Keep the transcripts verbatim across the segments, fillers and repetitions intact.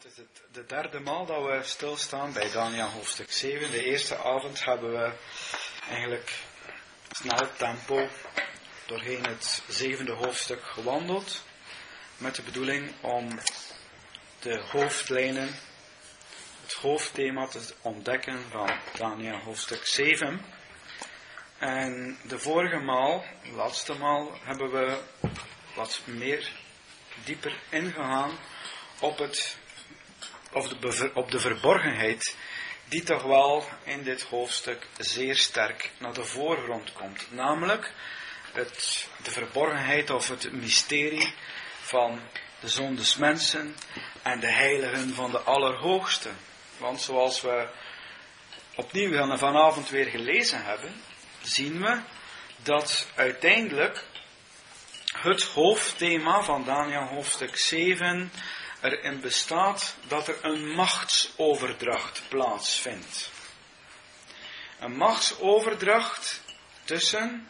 Het is het, de derde maal dat we stilstaan bij Daniël hoofdstuk zeven. De eerste avond hebben we eigenlijk snel tempo doorheen het zevende hoofdstuk gewandeld. Met de bedoeling om de hoofdlijnen, het hoofdthema te ontdekken van Daniël hoofdstuk zeven. En de vorige maal, de laatste maal, hebben we wat meer dieper ingegaan op het Of de, op de verborgenheid die toch wel in dit hoofdstuk zeer sterk naar de voorgrond komt. Namelijk het, de verborgenheid of het mysterie van de zoon des mensen en de heiligen van de Allerhoogste. Want zoals we opnieuw vanavond weer gelezen hebben, zien we dat uiteindelijk het hoofdthema van Daniël hoofdstuk zeven erin bestaat dat er een machtsoverdracht plaatsvindt. Een machtsoverdracht tussen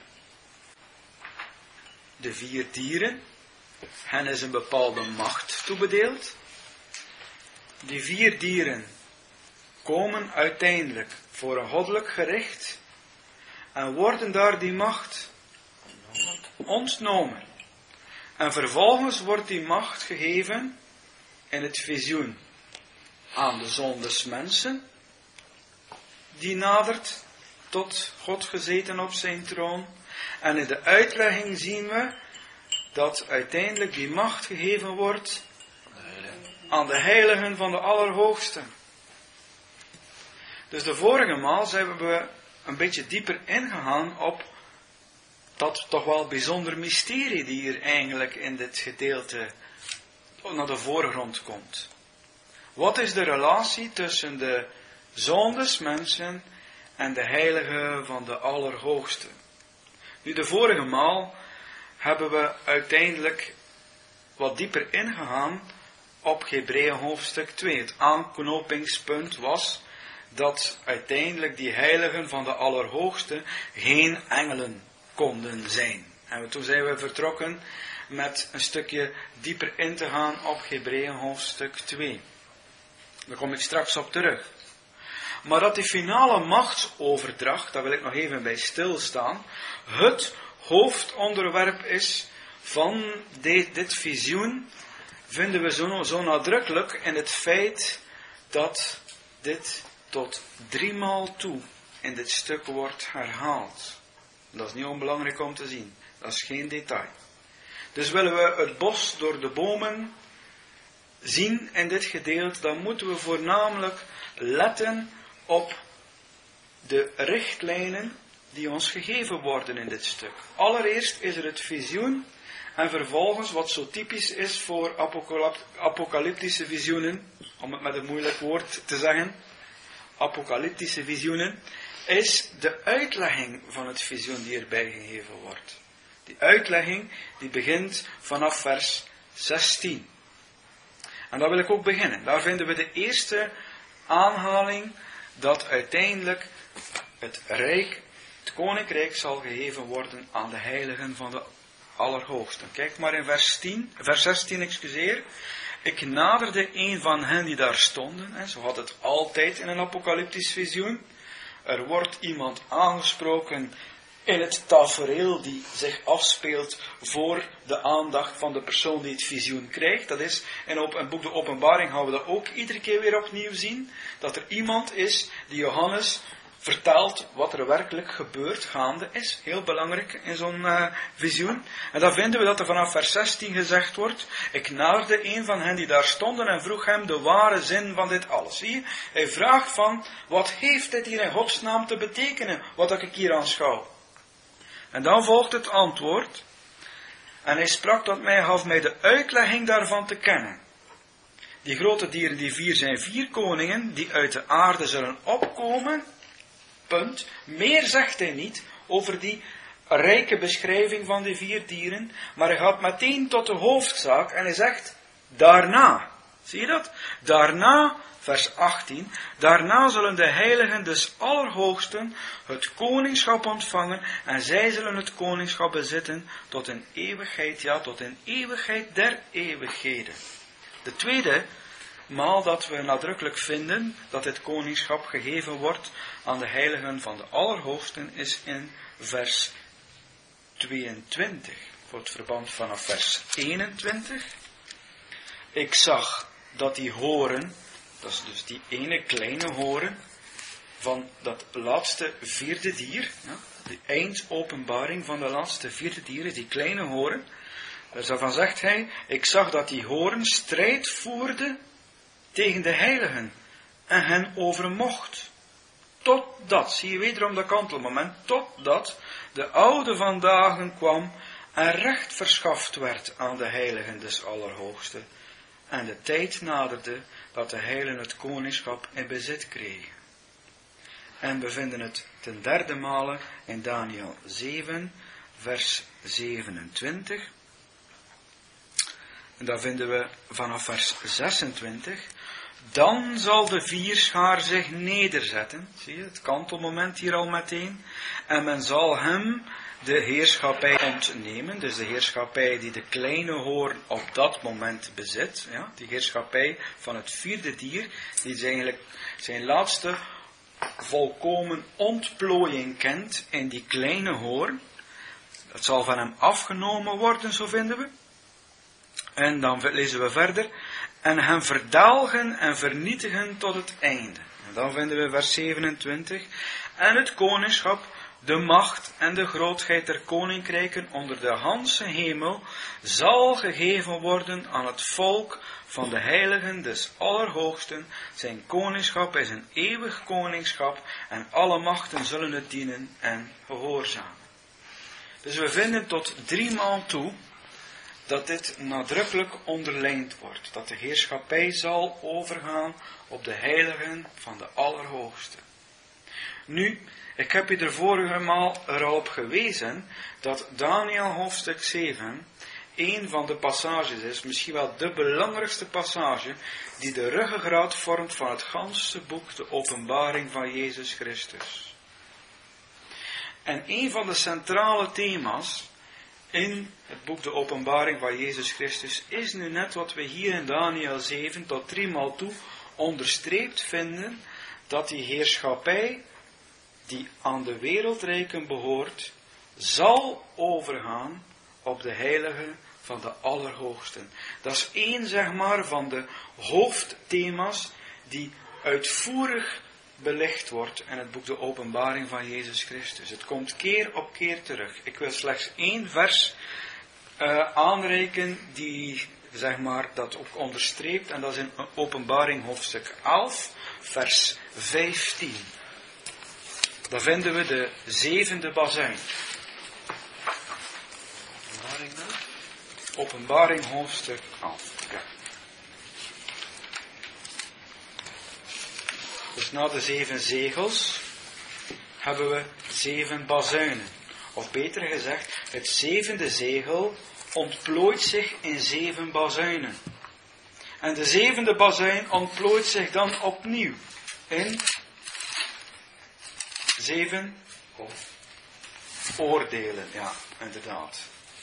de vier dieren. Hen is een bepaalde macht toebedeeld. Die vier dieren komen uiteindelijk voor een goddelijk gericht en worden daar die macht ontnomen. En vervolgens wordt die macht gegeven in het visioen aan de zoon des mensen, die nadert tot God gezeten op zijn troon. En in de uitlegging zien we dat uiteindelijk die macht gegeven wordt aan de heiligen van de Allerhoogste. Dus de vorige maal zijn we een beetje dieper ingegaan op dat toch wel bijzonder mysterie die hier eigenlijk in dit gedeelte naar de voorgrond komt. Wat is de relatie tussen de zoon des mensen en de heilige van de Allerhoogste? Nu, de vorige maal hebben we uiteindelijk wat dieper ingegaan op Hebreeën hoofdstuk twee. Het aanknopingspunt was dat uiteindelijk die heiligen van de Allerhoogste geen engelen konden zijn. En toen zijn we vertrokken met een stukje dieper in te gaan op Hebreeën hoofdstuk twee. Daar kom ik straks op terug. Maar dat die finale machtsoverdracht, daar wil ik nog even bij stilstaan, het hoofdonderwerp is van dit, dit visioen, vinden we zo, zo nadrukkelijk in het feit dat dit tot driemaal toe in dit stuk wordt herhaald. Dat is niet onbelangrijk om te zien. Dat is geen detail. Dus willen we het bos door de bomen zien in dit gedeelte, dan moeten we voornamelijk letten op de richtlijnen die ons gegeven worden in dit stuk. Allereerst is er het visioen en vervolgens, wat zo typisch is voor apocalyptische visioenen, om het met een moeilijk woord te zeggen, apocalyptische visioenen, is de uitlegging van het visioen die erbij gegeven wordt. Die uitlegging die begint vanaf vers zestien. En daar wil ik ook beginnen. Daar vinden we de eerste aanhaling dat uiteindelijk het rijk, het koninkrijk zal gegeven worden aan de heiligen van de Allerhoogste. Kijk maar in vers, tien, vers zestien, excuseer. Ik naderde een van hen die daar stonden, en zo had het altijd in een apocalyptisch visioen. Er wordt iemand aangesproken in het tafereel die zich afspeelt voor de aandacht van de persoon die het visioen krijgt. Dat is, in het boek de Openbaring gaan we dat ook iedere keer weer opnieuw zien. Dat er iemand is die Johannes vertelt wat er werkelijk gebeurd gaande is. Heel belangrijk in zo'n uh, visioen. En dan vinden we dat er vanaf vers zestien gezegd wordt. Ik naderde een van hen die daar stonden en vroeg hem de ware zin van dit alles. Zie je? Hij vraagt van, wat heeft dit hier in Gods naam te betekenen, wat ik hier aanschouw? En dan volgt het antwoord. En hij sprak tot mij, gaf mij de uitlegging daarvan te kennen. Die grote dieren, die vier, zijn vier koningen, die uit de aarde zullen opkomen. Punt. Meer zegt hij niet over die rijke beschrijving van die vier dieren. Maar hij gaat meteen tot de hoofdzaak en hij zegt, daarna. Zie je dat? Daarna, vers achttien, daarna zullen de heiligen des Allerhoogsten het koningschap ontvangen en zij zullen het koningschap bezitten tot in eeuwigheid, ja, tot in eeuwigheid der eeuwigheden. De tweede maal dat we nadrukkelijk vinden dat dit koningschap gegeven wordt aan de heiligen van de Allerhoogsten, is in vers tweeëntwintig. Voor het verband vanaf vers eenentwintig. Ik zag dat die horen, dat is dus die ene kleine horen, van dat laatste vierde dier, ja, de eindopenbaring van de laatste vierde dier, is die kleine horen. Daarvan zegt hij, ik zag dat die horen strijd voerde tegen de heiligen en hen overmocht. Totdat, zie je wederom dat kantelmoment, totdat de oude van dagen kwam en recht verschaft werd aan de heiligen des Allerhoogste. En de tijd naderde dat de heiligen het koningschap in bezit kregen. En we vinden het ten derde male in Daniel zeven, vers zevenentwintig. En daar vinden we vanaf vers zesentwintig. Dan zal de vierschaar zich nederzetten. Zie je, het kantelmoment hier al meteen. En men zal hem de heerschappij ontnemen. Dus de heerschappij die de kleine hoorn op dat moment bezit. Ja, die heerschappij van het vierde dier. Die is eigenlijk zijn laatste volkomen ontplooiing kent in die kleine hoorn. Dat zal van hem afgenomen worden, zo vinden we. En dan lezen we verder. En hem verdalgen en vernietigen tot het einde. En dan vinden we vers zevenentwintig. En het koningschap, de macht en de grootheid der koninkrijken onder de ganse hemel zal gegeven worden aan het volk van de heiligen des Allerhoogsten. Zijn koningschap is een eeuwig koningschap en alle machten zullen het dienen en gehoorzamen. Dus we vinden tot driemaal toe dat dit nadrukkelijk onderlijnd wordt. Dat de heerschappij zal overgaan op de heiligen van de Allerhoogste. Nu, ik heb je de vorige maal er al op gewezen dat Daniel hoofdstuk zeven een van de passages is, misschien wel de belangrijkste passage, die de ruggengraat vormt van het ganse boek, de openbaring van Jezus Christus. En een van de centrale thema's in het boek de openbaring van Jezus Christus is nu net wat we hier in Daniel zeven tot driemaal toe onderstreept vinden, dat die heerschappij die aan de wereldrijken behoort, zal overgaan op de heiligen van de Allerhoogsten. Dat is één, zeg maar, van de hoofdthema's die uitvoerig belicht wordt in het boek de openbaring van Jezus Christus. Het komt keer op keer terug. Ik wil slechts één vers uh, aanreiken die, zeg maar, dat ook onderstreept, en dat is in openbaring hoofdstuk elf, vers vijftien. Daar vinden we de zevende bazuin. Openbaring, openbaring hoofdstuk elf. Ja. Dus na de zeven zegels hebben we zeven bazuinen. Of beter gezegd, het zevende zegel ontplooit zich in zeven bazuinen. En de zevende bazuin ontplooit zich dan opnieuw in zeven oordelen. Ja, inderdaad.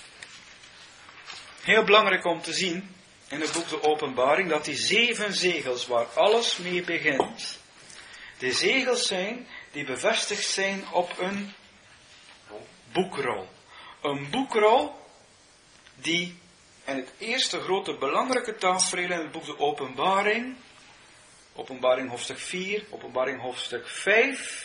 Heel belangrijk om te zien in het boek de openbaring dat die zeven zegels waar alles mee begint, de zegels zijn die bevestigd zijn op een boekrol. Een boekrol die in het eerste grote belangrijke tafereel in het boek de openbaring, openbaring hoofdstuk vier, openbaring hoofdstuk vijf.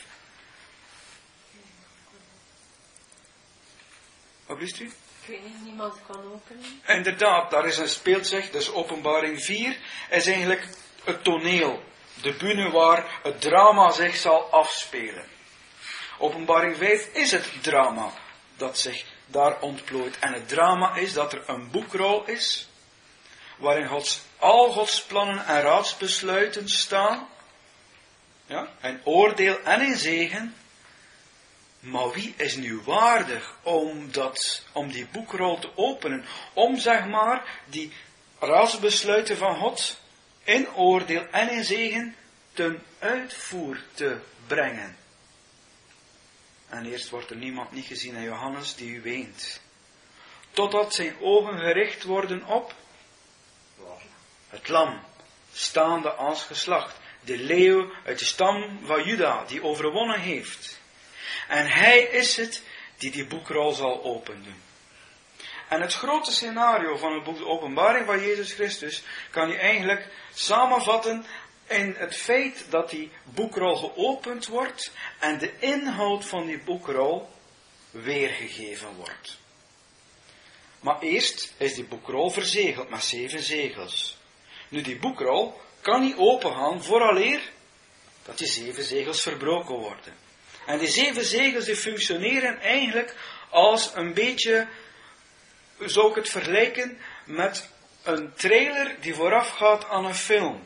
Wat wist u? Ik weet niet, niemand kan openen. Inderdaad, daar is een speelt zich, dus openbaring vier is eigenlijk het toneel. De bühne waar het drama zich zal afspelen. Openbaring vijf is het drama dat zich daar ontplooit. En het drama is dat er een boekrol is, waarin Gods, al Gods plannen en raadsbesluiten staan. Ja, in oordeel en in zegen. Maar wie is nu waardig om, dat, om die boekrol te openen? Om, zeg maar, die raadsbesluiten van God in oordeel en in zegen ten uitvoer te brengen. En eerst wordt er niemand niet gezien in Johannes die weent. Totdat zijn ogen gericht worden op het lam. staande als geslacht. De leeuw uit de stam van Juda, die overwonnen heeft. En hij is het die die boekrol zal openen. En het grote scenario van het boek De Openbaring van Jezus Christus kan je eigenlijk samenvatten in het feit dat die boekrol geopend wordt en de inhoud van die boekrol weergegeven wordt. Maar eerst is die boekrol verzegeld met zeven zegels. Nu, die boekrol kan niet opengaan vooraleer dat die zeven zegels verbroken worden. En die zeven zegels die functioneren eigenlijk als een beetje, zou ik het vergelijken met een trailer die voorafgaat aan een film.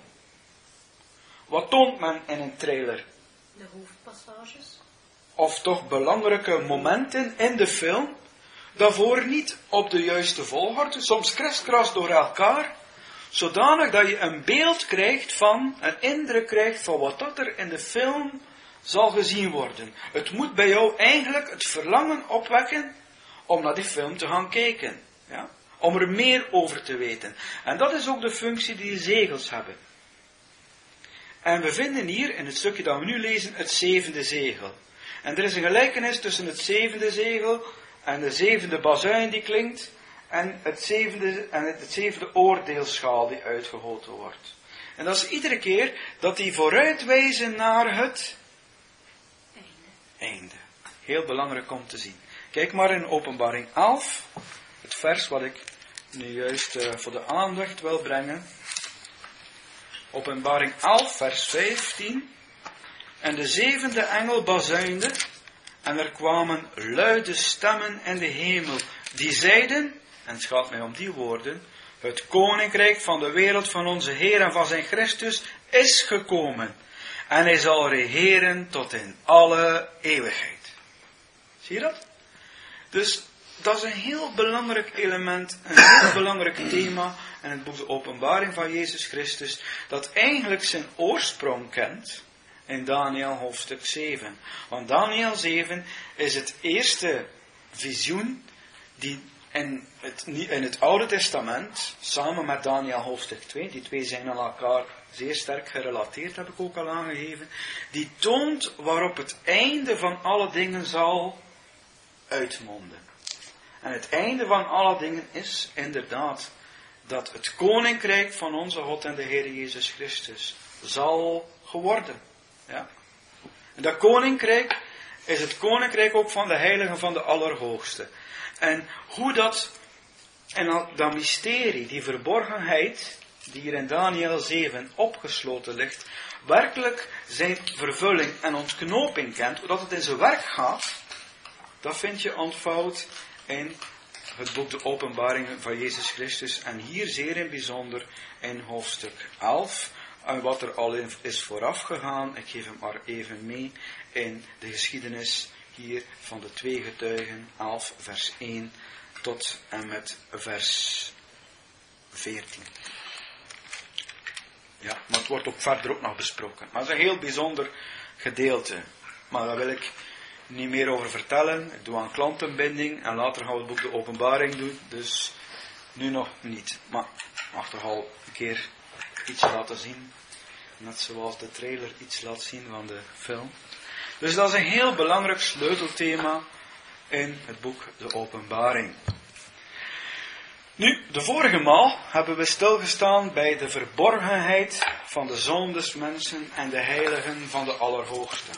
Wat toont men in een trailer? De hoofdpassages. Of toch belangrijke momenten in de film, daarvoor niet op de juiste volgorde, soms kriskras door elkaar, zodanig dat je een beeld krijgt van, een indruk krijgt van wat dat er in de film zal gezien worden. Het moet bij jou eigenlijk het verlangen opwekken om naar die film te gaan kijken. Ja? Om er meer over te weten. En dat is ook de functie die de zegels hebben. En we vinden hier, in het stukje dat we nu lezen, het zevende zegel. En er is een gelijkenis tussen het zevende zegel en de zevende bazuin die klinkt, en het zevende, en het zevende oordeelschaal die uitgegoten wordt. En dat is iedere keer dat die vooruitwijzen naar het einde. Heel belangrijk om te zien. Kijk maar in Openbaring elf, het vers wat ik nu juist uh, voor de aandacht wil brengen. Openbaring elf, vers vijftien. En de zevende engel bazuinde, en er kwamen luide stemmen in de hemel, die zeiden, en het gaat mij om die woorden, het koninkrijk van de wereld van onze Heer en van zijn Christus is gekomen. En hij zal regeren tot in alle eeuwigheid. Zie je dat? Dus dat is een heel belangrijk element, een heel belangrijk thema in het boek De Openbaring van Jezus Christus, dat eigenlijk zijn oorsprong kent in Daniel hoofdstuk zeven. Want Daniel zeven is het eerste visioen die in het, in het Oude Testament, samen met Daniel hoofdstuk twee, die twee zijn aan elkaar zeer sterk gerelateerd, heb ik ook al aangegeven, die toont waarop het einde van alle dingen zal uitmonden. En het einde van alle dingen is inderdaad dat het koninkrijk van onze God en de Heer Jezus Christus zal geworden. Ja? En dat koninkrijk is het koninkrijk ook van de heiligen van de Allerhoogste. En hoe dat, en dat mysterie, die verborgenheid, die hier in Daniel zeven opgesloten ligt, werkelijk zijn vervulling en ontknoping kent, hoe dat het in zijn werk gaat, dat vind je ontvouwd in het boek De Openbaring van Jezus Christus. En hier zeer in bijzonder in hoofdstuk elf. En wat er al in is vooraf gegaan, ik geef hem maar even mee, in de geschiedenis hier van de twee getuigen, elf vers één tot en met vers veertien. Ja, maar het wordt ook verder ook nog besproken. Maar het is een heel bijzonder gedeelte. Maar daar wil ik niet meer over vertellen. Ik doe aan klantenbinding en later gaan we het boek De Openbaring doen. Dus nu nog niet. Maar ik mag toch al een keer iets laten zien. Net zoals de trailer iets laat zien van de film. Dus dat is een heel belangrijk sleutelthema in het boek De Openbaring. Nu, de vorige maal hebben we stilgestaan bij de verborgenheid van de zoon des mensen en de heiligen van de Allerhoogste.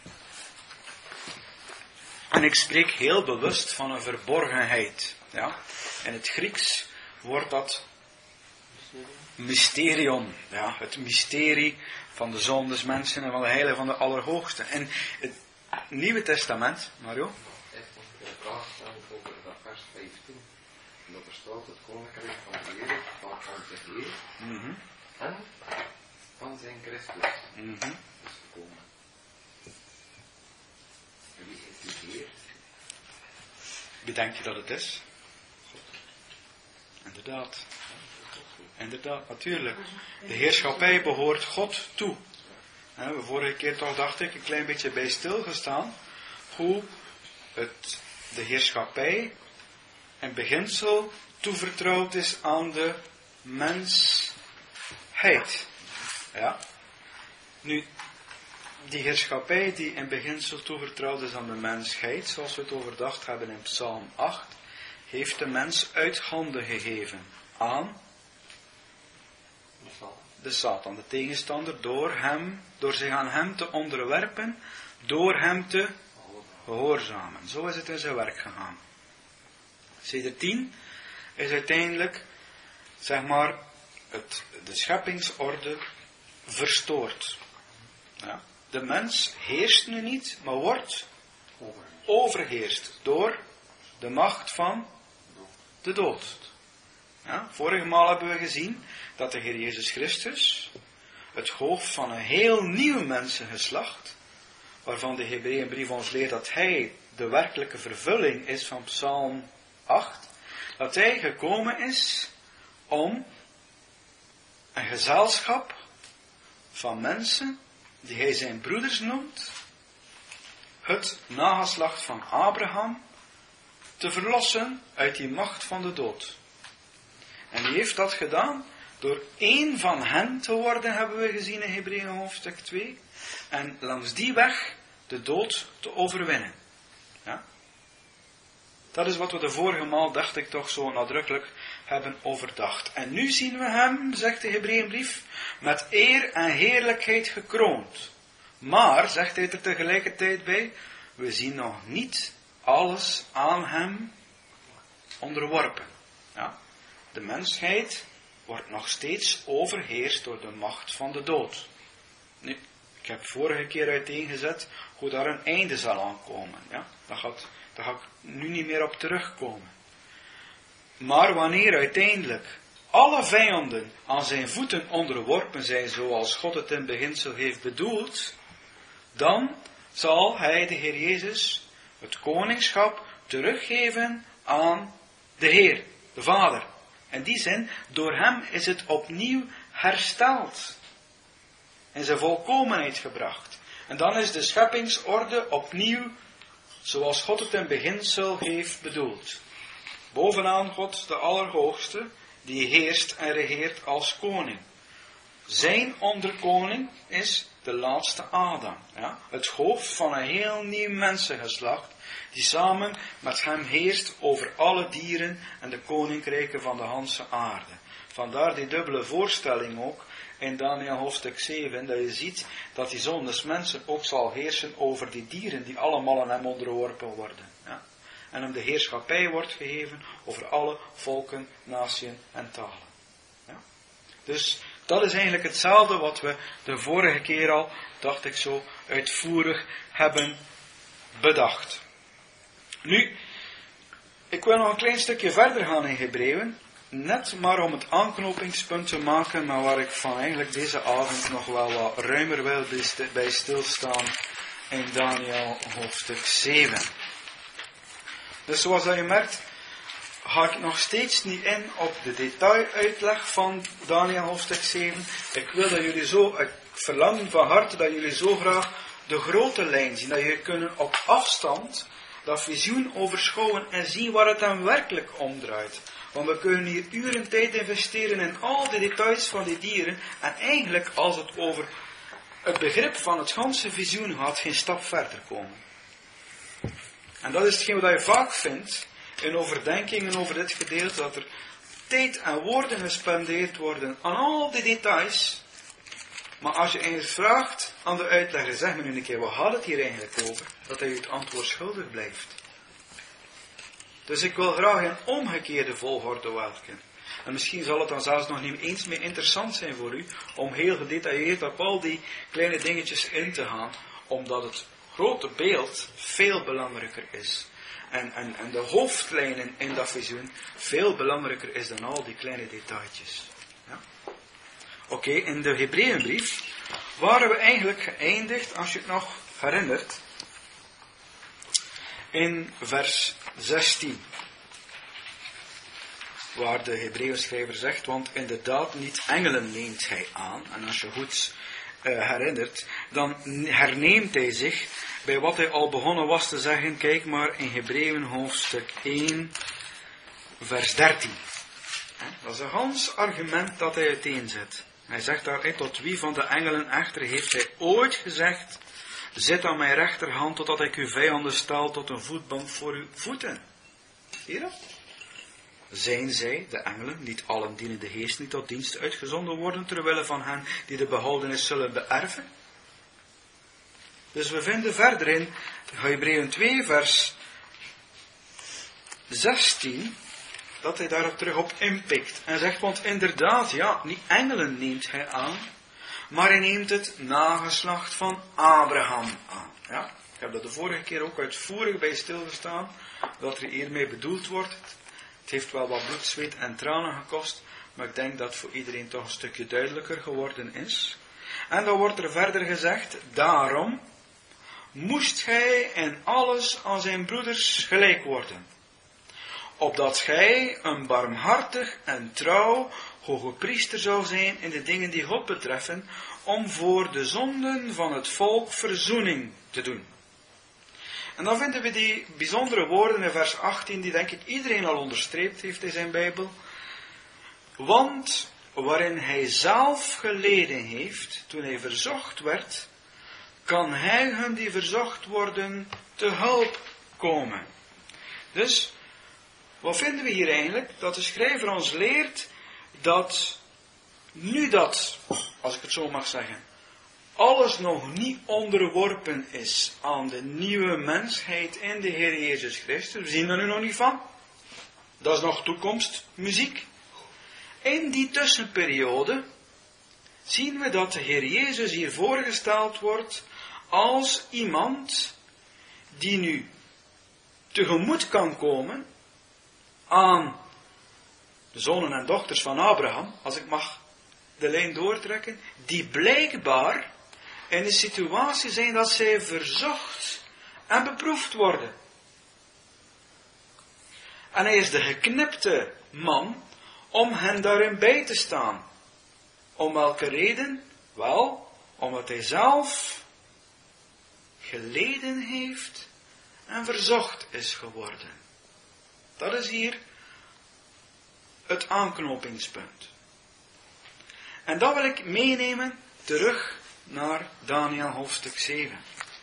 En ik spreek heel bewust van een verborgenheid. Ja? In het Grieks wordt dat mysterion. Ja? Het mysterie van de zoon des mensen en van de heiligen van de Allerhoogste. En het Nieuwe Testament, Mario? Ik heb een vraag stellen over dat vers vijftien. En dat er staat het koninkrijk van de wereld van onze Heer Mm-hmm. en van zijn Christus Mm-hmm. is gekomen. En wie is die Heer? Wie denk je dat het is? Inderdaad. Inderdaad, natuurlijk. De heerschappij behoort God toe. En we vorige keer toch, dacht ik, een klein beetje bij stilgestaan. Hoe het, de heerschappij in beginsel toevertrouwd is aan de mensheid. Ja. Nu, die heerschappij die in beginsel toevertrouwd is aan de mensheid, zoals we het overdacht hebben in Psalm acht, heeft de mens uit handen gegeven aan de Satan, de tegenstander, door hem, door zich aan hem te onderwerpen, door hem te gehoorzamen. Zo is het in zijn werk gegaan. Sedert tien is uiteindelijk, zeg maar, het, de scheppingsorde verstoord. Ja. De mens heerst nu niet, maar wordt overheerst door de macht van de dood. Ja, vorige maal hebben we gezien dat de Heer Jezus Christus het hoofd van een heel nieuw mensengeslacht, waarvan de Hebreeënbrief ons leert dat hij de werkelijke vervulling is van Psalm acht, dat hij gekomen is om een gezelschap van mensen, die hij zijn broeders noemt, het nageslacht van Abraham, te verlossen uit die macht van de dood. En hij heeft dat gedaan door één van hen te worden, hebben we gezien in Hebreeën hoofdstuk twee, en langs die weg de dood te overwinnen. Ja? Dat is wat we de vorige maal, dacht ik toch, zo nadrukkelijk hebben overdacht. En nu zien we hem, zegt de Hebreeënbrief, met eer en heerlijkheid gekroond. Maar, zegt hij er tegelijkertijd bij, we zien nog niet alles aan hem onderworpen. Ja? De mensheid wordt nog steeds overheerst door de macht van de dood. Nu, ik heb vorige keer uiteengezet hoe daar een einde zal aankomen. Ja? Daar, gaat, daar ga ik nu niet meer op terugkomen. Maar wanneer uiteindelijk alle vijanden aan zijn voeten onderworpen zijn, zoals God het in beginsel heeft bedoeld, dan zal hij, de Heer Jezus, het koningschap teruggeven aan de Heer, de Vader. In die zin, door hem is het opnieuw hersteld. In zijn volkomenheid gebracht. En dan is de scheppingsorde opnieuw zoals God het in beginsel heeft bedoeld. Bovenaan God de Allerhoogste, die heerst en regeert als koning. Zijn onderkoning is de laatste Adam. Ja? Het hoofd van een heel nieuw mensengeslacht, die samen met hem heerst over alle dieren en de koninkrijken van de ganse aarde. Vandaar die dubbele voorstelling ook in Daniel hoofdstuk zeven, dat je ziet dat die zoon des mensen ook zal heersen over die dieren die allemaal aan hem onderworpen worden. Ja? En hem de heerschappij wordt gegeven over alle volken, naties en talen. Ja? Dus dat is eigenlijk hetzelfde wat we de vorige keer al, dacht ik zo, uitvoerig hebben bedacht. Nu, ik wil nog een klein stukje verder gaan in Hebreeën, net maar om het aanknopingspunt te maken, maar waar ik van eigenlijk deze avond nog wel wat ruimer wil bij stilstaan in Daniel hoofdstuk zeven. Dus zoals dat je merkt, ga ik nog steeds niet in op de detailuitleg van Daniel hoofdstuk zeven. Ik wil dat jullie zo, ik verlang van harte dat jullie zo graag de grote lijn zien, dat jullie kunnen op afstand dat visioen overschouwen en zien waar het dan werkelijk om draait. Want we kunnen hier uren tijd investeren in al die details van die dieren en eigenlijk als het over het begrip van het ganse visioen gaat, geen stap verder komen. En dat is hetgeen wat je vaak vindt in overdenkingen over dit gedeelte, dat er tijd en woorden gespendeerd worden aan al die details. Maar als je eens vraagt aan de uitlegger, zeg me nu een keer, wat gaat het hier eigenlijk over? Dat hij u het antwoord schuldig blijft. Dus ik wil graag een omgekeerde volgorde welken. En misschien zal het dan zelfs nog niet eens meer interessant zijn voor u, om heel gedetailleerd op al die kleine dingetjes in te gaan, omdat het grote beeld veel belangrijker is. En, en, en de hoofdlijnen in dat visioen veel belangrijker is dan al die kleine detailtjes. Ja? Oké, okay, in de Hebreeënbrief waren we eigenlijk geëindigd, als je het nog herinnert, in vers zestien. Waar de Hebreeënschrijver zegt, want inderdaad niet engelen neemt hij aan. En als je goed uh, herinnert, dan herneemt hij zich bij wat hij al begonnen was te zeggen. Kijk maar in Hebreeën hoofdstuk één, vers dertien. Dat is een gans argument dat hij uiteenzet. Hij zegt daar, hey, tot wie van de engelen echter heeft hij ooit gezegd, zit aan mijn rechterhand totdat ik uw vijanden stel tot een voetbank voor uw voeten. Zie je dat? Zijn zij, de engelen, niet allen dienen de geest niet tot dienst uitgezonden worden, terwille van hen die de behoudenis zullen beërven? Dus we vinden verder in Hebreeën twee vers zestien, dat hij daarop terug op inpikt. En zegt, want inderdaad, ja, niet engelen neemt hij aan, maar hij neemt het nageslacht van Abraham aan. Ja? Ik heb dat de vorige keer ook uitvoerig bij stilgestaan, wat er hiermee bedoeld wordt. Het heeft wel wat bloed, zweet en tranen gekost, maar ik denk dat het voor iedereen toch een stukje duidelijker geworden is. En dan wordt er verder gezegd, daarom moest gij in alles aan zijn broeders gelijk worden, opdat gij een barmhartig en trouw hoge priester zou zijn in de dingen die God betreffen, om voor de zonden van het volk verzoening te doen. En dan vinden we die bijzondere woorden in vers achttien, die denk ik iedereen al onderstreept heeft in zijn Bijbel. Want waarin hij zelf geleden heeft, toen hij verzocht werd, kan hij hun die verzocht worden te hulp komen. Dus, wat vinden we hier eigenlijk? Dat de schrijver ons leert dat, nu dat, als ik het zo mag zeggen, alles nog niet onderworpen is aan de nieuwe mensheid in de Heer Jezus Christus. We zien er nu nog niet van. Dat is nog toekomstmuziek. In die tussenperiode zien we dat de Heer Jezus hier voorgesteld wordt als iemand die nu tegemoet kan komen aan de zonen en dochters van Abraham, als ik mag de lijn doortrekken, die blijkbaar in de situatie zijn dat zij verzocht en beproefd worden. En hij is de geknipte man om hen daarin bij te staan. Om welke reden? Wel, omdat hij zelf geleden heeft en verzocht is geworden. Dat is hier het aanknopingspunt. En dat wil ik meenemen terug naar Daniel hoofdstuk zeven.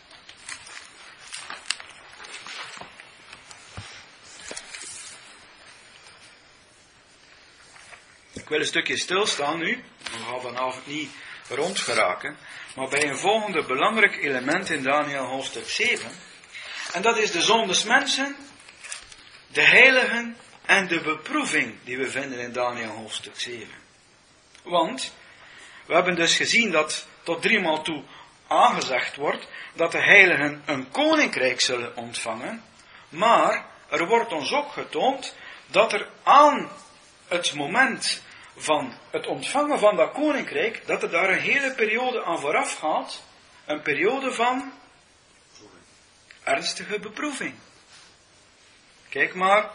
Ik wil een stukje stilstaan nu. We gaan vanavond niet rondgeraken. Maar bij een volgende belangrijk element in Daniel hoofdstuk zeven. En dat is de zoon des mensen, de heiligen en de beproeving die we vinden in Daniel hoofdstuk zeven. Want we hebben dus gezien dat tot driemaal toe aangezegd wordt dat de heiligen een koninkrijk zullen ontvangen. Maar er wordt ons ook getoond dat er aan het moment van het ontvangen van dat koninkrijk, dat er daar een hele periode aan vooraf gaat. Een periode van ernstige beproeving. Kijk maar.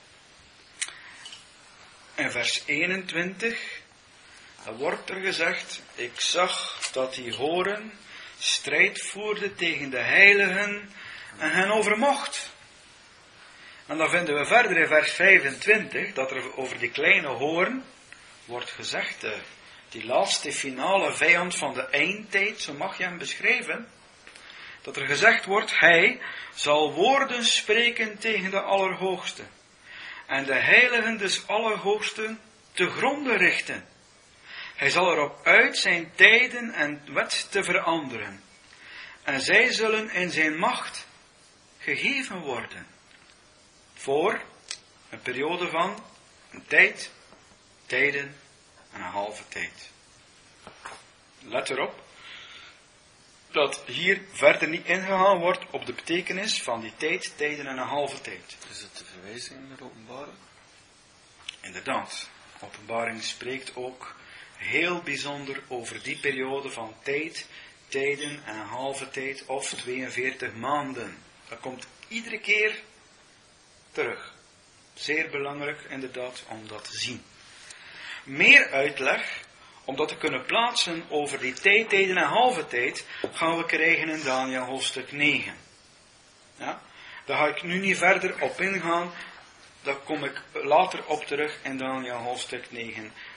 In vers eenentwintig. Dan wordt er gezegd, ik zag dat die horen strijd voerde tegen de heiligen en hen overmocht. En dan vinden we verder in vers vijfentwintig, dat er over die kleine hoorn wordt gezegd, uh, die laatste finale vijand van de eindtijd, zo mag je hem beschrijven, dat er gezegd wordt, hij zal woorden spreken tegen de Allerhoogste en de heiligen des Allerhoogsten te gronde richten. Hij zal erop uit zijn tijden en wet te veranderen. En zij zullen in zijn macht gegeven worden. Voor een periode van een tijd, tijden en een halve tijd. Let erop dat hier verder niet ingegaan wordt op de betekenis van die tijd, tijden en een halve tijd. Is het de verwijzing naar openbaring? Inderdaad. Openbaring spreekt ook heel bijzonder over die periode van tijd, tijden en een halve tijd of tweeënveertig maanden. Dat komt iedere keer terug. Zeer belangrijk inderdaad om dat te zien. Meer uitleg, om dat te kunnen plaatsen over die tijd, tijden en halve tijd, gaan we krijgen in Daniel hoofdstuk negen. Ja? Daar ga ik nu niet verder op ingaan. Daar kom ik later op terug in Daniel hoofdstuk negen.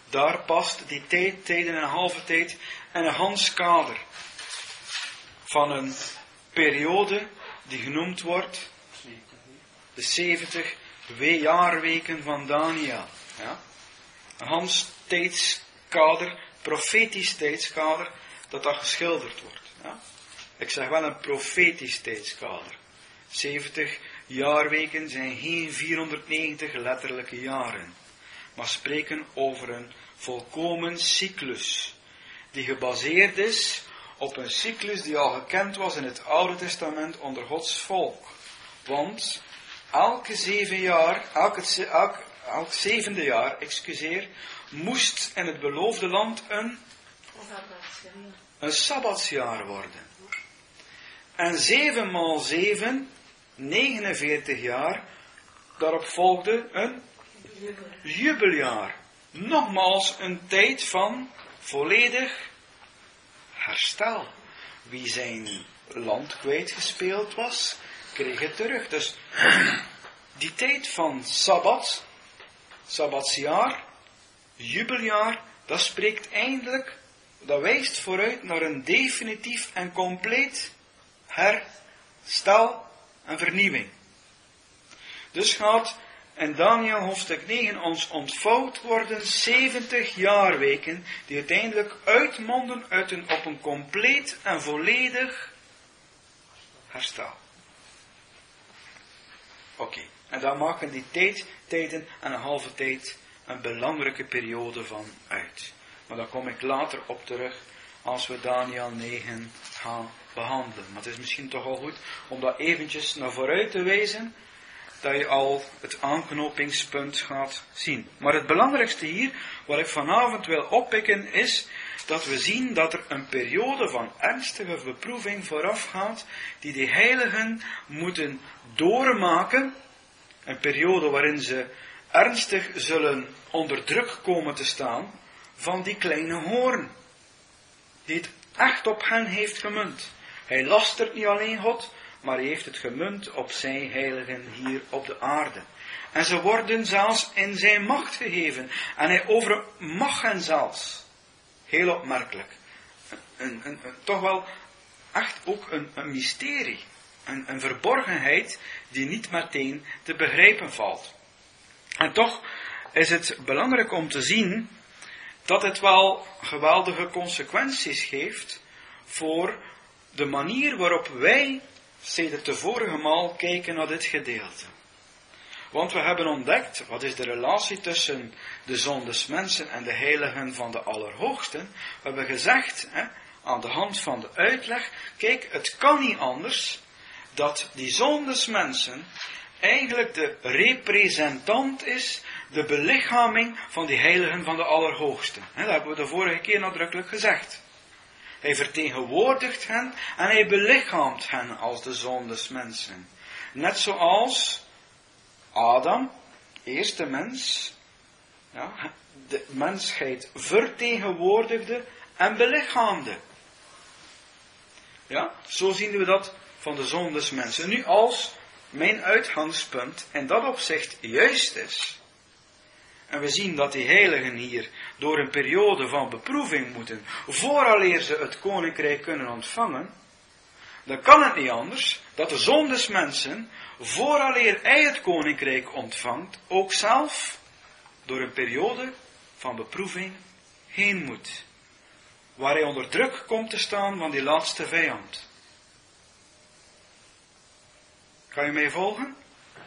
Daar past die tijd, tijden en een halve tijd en een Hans kader van een periode die genoemd wordt de zeventig jaarweken van Daniel. Ja? Een Hans tijdskader, profetisch tijdskader, dat dat geschilderd wordt. Ja? Ik zeg wel een profetisch tijdskader. zeventig jaarweken zijn geen vierhonderdnegentig letterlijke jaren, maar spreken over een volkomen cyclus, die gebaseerd is op een cyclus die al gekend was in het Oude Testament onder Gods volk. Want elke zeven jaar, elke, elk, elk zevende jaar, excuseer, moest in het beloofde land een, een sabbatsjaar worden. En zeven maal zeven, negenenveertig jaar, daarop volgde een jubeljaar. Nogmaals een tijd van volledig herstel. Wie zijn land kwijtgespeeld was, kreeg het terug. Dus die tijd van sabbat, sabbatsjaar, jubeljaar, dat spreekt eindelijk, dat wijst vooruit naar een definitief en compleet herstel en vernieuwing. Dus gaat in Daniel hoofdstuk negen ons ontvouwd worden zeventig jaarweken die uiteindelijk uitmonden uit een, op een compleet en volledig herstel. Oké, okay. En daar maken die tijd, tijden en een halve tijd een belangrijke periode van uit. Maar daar kom ik later op terug als we Daniel negen gaan behandelen. Maar het is misschien toch al goed om dat eventjes naar vooruit te wijzen, dat je al het aanknopingspunt gaat zien. Maar het belangrijkste hier, wat ik vanavond wil oppikken, is dat we zien dat er een periode van ernstige beproeving voorafgaat, die de heiligen moeten doormaken. Een periode waarin ze ernstig zullen onder druk komen te staan van die kleine hoorn, die het echt op hen heeft gemunt. Hij lastert niet alleen God, maar hij heeft het gemunt op zijn heiligen hier op de aarde. En ze worden zelfs in zijn macht gegeven. En hij overmag hen zelfs. Heel opmerkelijk. Een, een, een, toch wel echt ook een, een mysterie. Een, een verborgenheid die niet meteen te begrijpen valt. En toch is het belangrijk om te zien dat het wel geweldige consequenties geeft voor de manier waarop wij sedert de vorige maal kijken naar dit gedeelte. Want we hebben ontdekt, wat is de relatie tussen de zondesmensen en de heiligen van de Allerhoogste. We hebben gezegd, hè, aan de hand van de uitleg, kijk, het kan niet anders dat die zondesmensen eigenlijk de representant is, de belichaming van die heiligen van de Allerhoogste. Hè, dat hebben we de vorige keer nadrukkelijk gezegd. Hij vertegenwoordigt hen en hij belichaamt hen als de zondesmensen. Net zoals Adam, eerste mens, ja, de mensheid vertegenwoordigde en belichaamde. Ja, zo zien we dat van de zondesmensen. Nu, als mijn uitgangspunt in dat opzicht juist is, en we zien dat die heiligen hier door een periode van beproeving moeten, vooraleer ze het koninkrijk kunnen ontvangen, dan kan het niet anders dat de zondesmensen, vooraleer hij het koninkrijk ontvangt, ook zelf door een periode van beproeving heen moet. Waar hij onder druk komt te staan van die laatste vijand. Kan je mij volgen?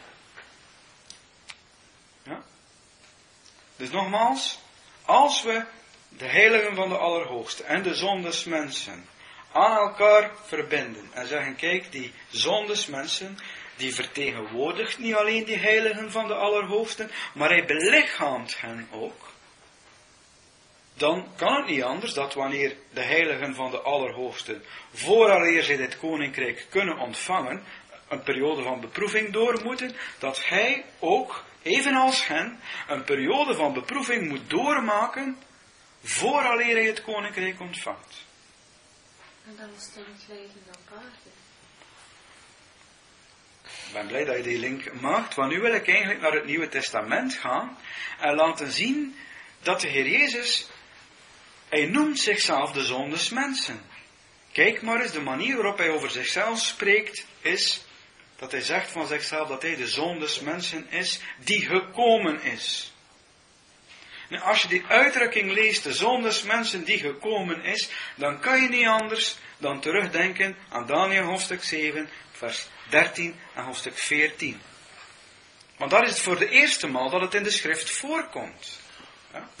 Ja? Dus nogmaals, als we de heiligen van de Allerhoogste en de zondesmensen aan elkaar verbinden en zeggen, kijk, die zondesmensen, die vertegenwoordigt niet alleen die heiligen van de Allerhoogste, maar hij belichaamt hen ook. Dan kan het niet anders dat wanneer de heiligen van de Allerhoogste, vooraleer zij dit koninkrijk kunnen ontvangen, een periode van beproeving door moeten, dat hij ook, evenals hen, een periode van beproeving moet doormaken, vooraleer hij het koninkrijk ontvangt. En dan is het niet leven op aarde. Ik ben blij dat je die link maakt, want nu wil ik eigenlijk naar het Nieuwe Testament gaan en laten zien dat de Heer Jezus, hij noemt zichzelf de Zoon des mensen. Kijk maar eens, de manier waarop hij over zichzelf spreekt, is dat hij zegt van zichzelf dat hij de Zoon des mensen is, die gekomen is. Nu, als je die uitdrukking leest, de Zoon des mensen die gekomen is, dan kan je niet anders dan terugdenken aan Daniël hoofdstuk zeven, vers dertien en hoofdstuk veertien. Want dat is het voor de eerste maal dat het in de schrift voorkomt. Ja?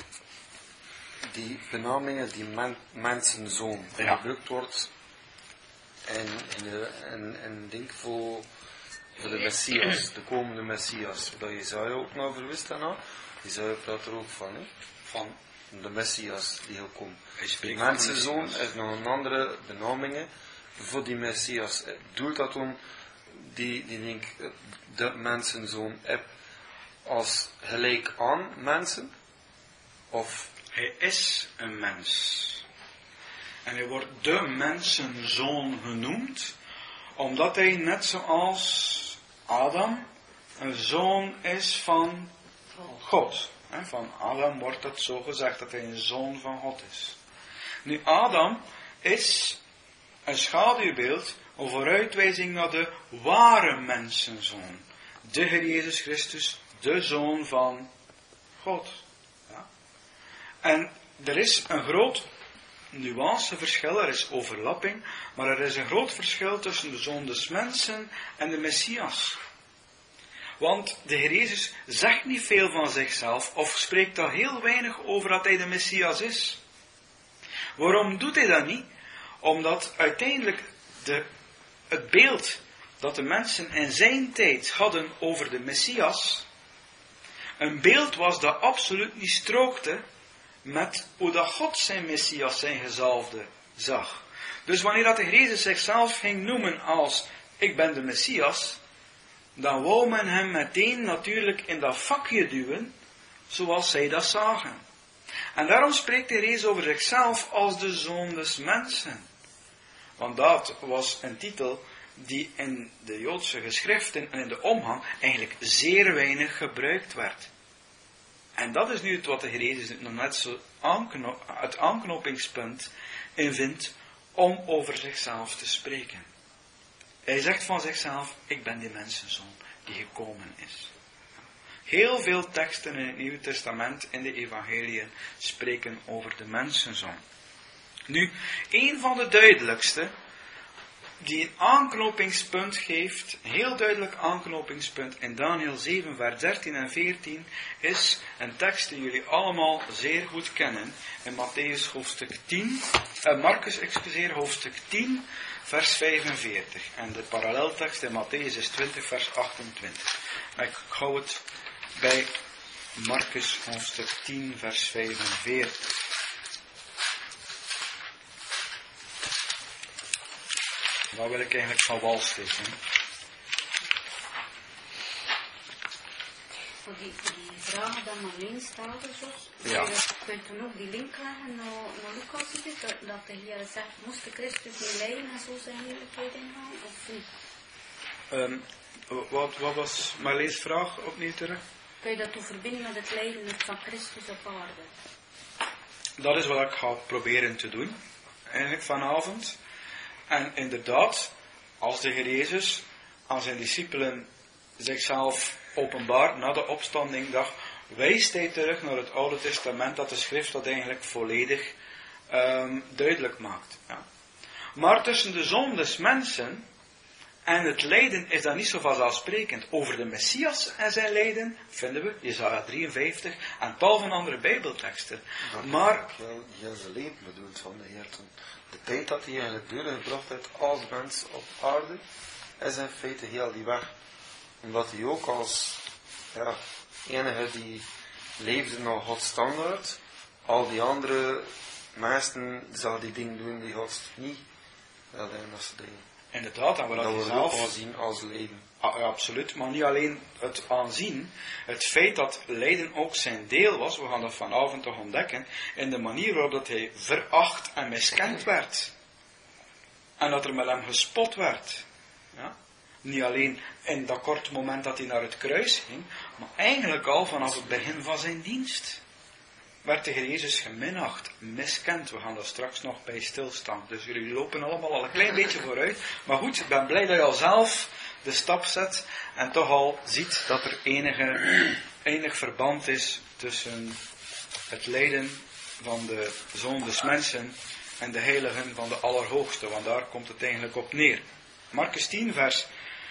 Die benamingen die men, mensenzoon Ja. gebruikt wordt en in een, een ding voor, voor de Messias, de komende Messias. Dat Jesaja ook nou verwist daarna. Jesaja praat er ook van, hè? Van de Messias die heel komt. Die mensenzoon is nog een andere benamingen voor die Messias. Doelt dat om die, die denk, de mensenzoon heb als gelijk aan mensen? Of Hij is een mens. En hij wordt de mensenzoon genoemd, omdat hij net zoals Adam een zoon is van God. Van Adam wordt het zo gezegd dat hij een zoon van God is. Nu, Adam is een schaduwbeeld, een vooruitwijzing naar de ware mensenzoon. De Heer Jezus Christus, de Zoon van God. Ja. En er is een groot nuanceverschil, er is overlapping, maar er is een groot verschil tussen de Zoon des mensen en de Messias. Want de Heer Jezus zegt niet veel van zichzelf, of spreekt daar heel weinig over dat hij de Messias is. Waarom doet hij dat niet? Omdat uiteindelijk de, het beeld dat de mensen in zijn tijd hadden over de Messias, een beeld was dat absoluut niet strookte met hoe dat God zijn Messias, zijn gezalfde, zag. Dus wanneer dat de Heer Jezus zichzelf ging noemen als ik ben de Messias, dan wou men hem meteen natuurlijk in dat vakje duwen, zoals zij dat zagen. En daarom spreekt de Heer Jezus over zichzelf als de Zoon des mensen. Want dat was een titel die in de Joodse geschriften en in de omgang eigenlijk zeer weinig gebruikt werd. En dat is nu het wat de Heer Jezus nog net zo aanknop, het aanknopingspunt in vindt om over zichzelf te spreken. Hij zegt van zichzelf, ik ben die mensenzoon die gekomen is. Heel veel teksten in het Nieuwe Testament, in de evangeliën, spreken over de mensenzoon. Nu, een van de duidelijkste, die een aanknopingspunt geeft, een heel duidelijk aanknopingspunt in Daniël zeven, vers dertien en veertien, is een tekst die jullie allemaal zeer goed kennen, in Matthäus hoofdstuk tien, eh, Marcus, excuseer, hoofdstuk tien, vers vijfenveertig. En de paralleltekst in Matthäus is twintig, vers achtentwintig. Maar ik hou het bij Marcus hoofdstuk tien, vers vijfenveertig. Daar wil ik eigenlijk van wal steken. Voor die, voor die vragen die maar alleen stelde, Jos, Ja. je kunt dan ook die link leggen naar, naar Lucas, dat, dat de Heer zegt, moest de Christus niet lijden en zo zijn heerlijkheid ingaan, of niet? Um, wat, wat was Marlees vraag opnieuw terug? Kun je dat toe verbinden met het lijden van Christus op aarde? Dat is wat ik ga proberen te doen, eigenlijk vanavond. En inderdaad, als de Heer Jezus aan zijn discipelen zichzelf openbaart na de opstandingdag, wijst hij terug naar het Oude Testament, dat de schrift dat eigenlijk volledig um, duidelijk maakt. Ja. Maar tussen de zoon des mensen en het lijden is dat niet zo vanzelfsprekend. Over de Messias en zijn lijden vinden we Jesaja drieënvijftig en tal van andere bijbelteksten. dat Maar wel heel zijn leven bedoeld van de Heer. De tijd dat hij eigenlijk doorgebracht heeft als mens op aarde, is in feite heel die weg. Omdat hij ook als ja, enige die leefde naar Gods standaard, al die andere mensen zouden die dingen doen die God niet wilde dat ze deden. inderdaad, en wat Dat hij wordt ook zelf... aanzien als leven. Ah, ja, absoluut, maar niet alleen het aanzien, het feit dat lijden ook zijn deel was, we gaan dat vanavond toch ontdekken, in de manier waarop dat hij veracht en miskend werd. En dat er met hem gespot werd. Ja? Niet alleen in dat korte moment dat hij naar het kruis ging, maar eigenlijk al vanaf het begin van zijn dienst. werd de Heer Jezus geminacht, miskend. We gaan daar straks nog bij stilstaan. Dus jullie lopen allemaal al een klein beetje vooruit. Maar goed, ik ben blij dat je al zelf de stap zet en toch al ziet dat er enige, enig verband is tussen het lijden van de Zoon des Mensen en de heiligen van de Allerhoogste. Want daar komt het eigenlijk op neer. Markus tien, vers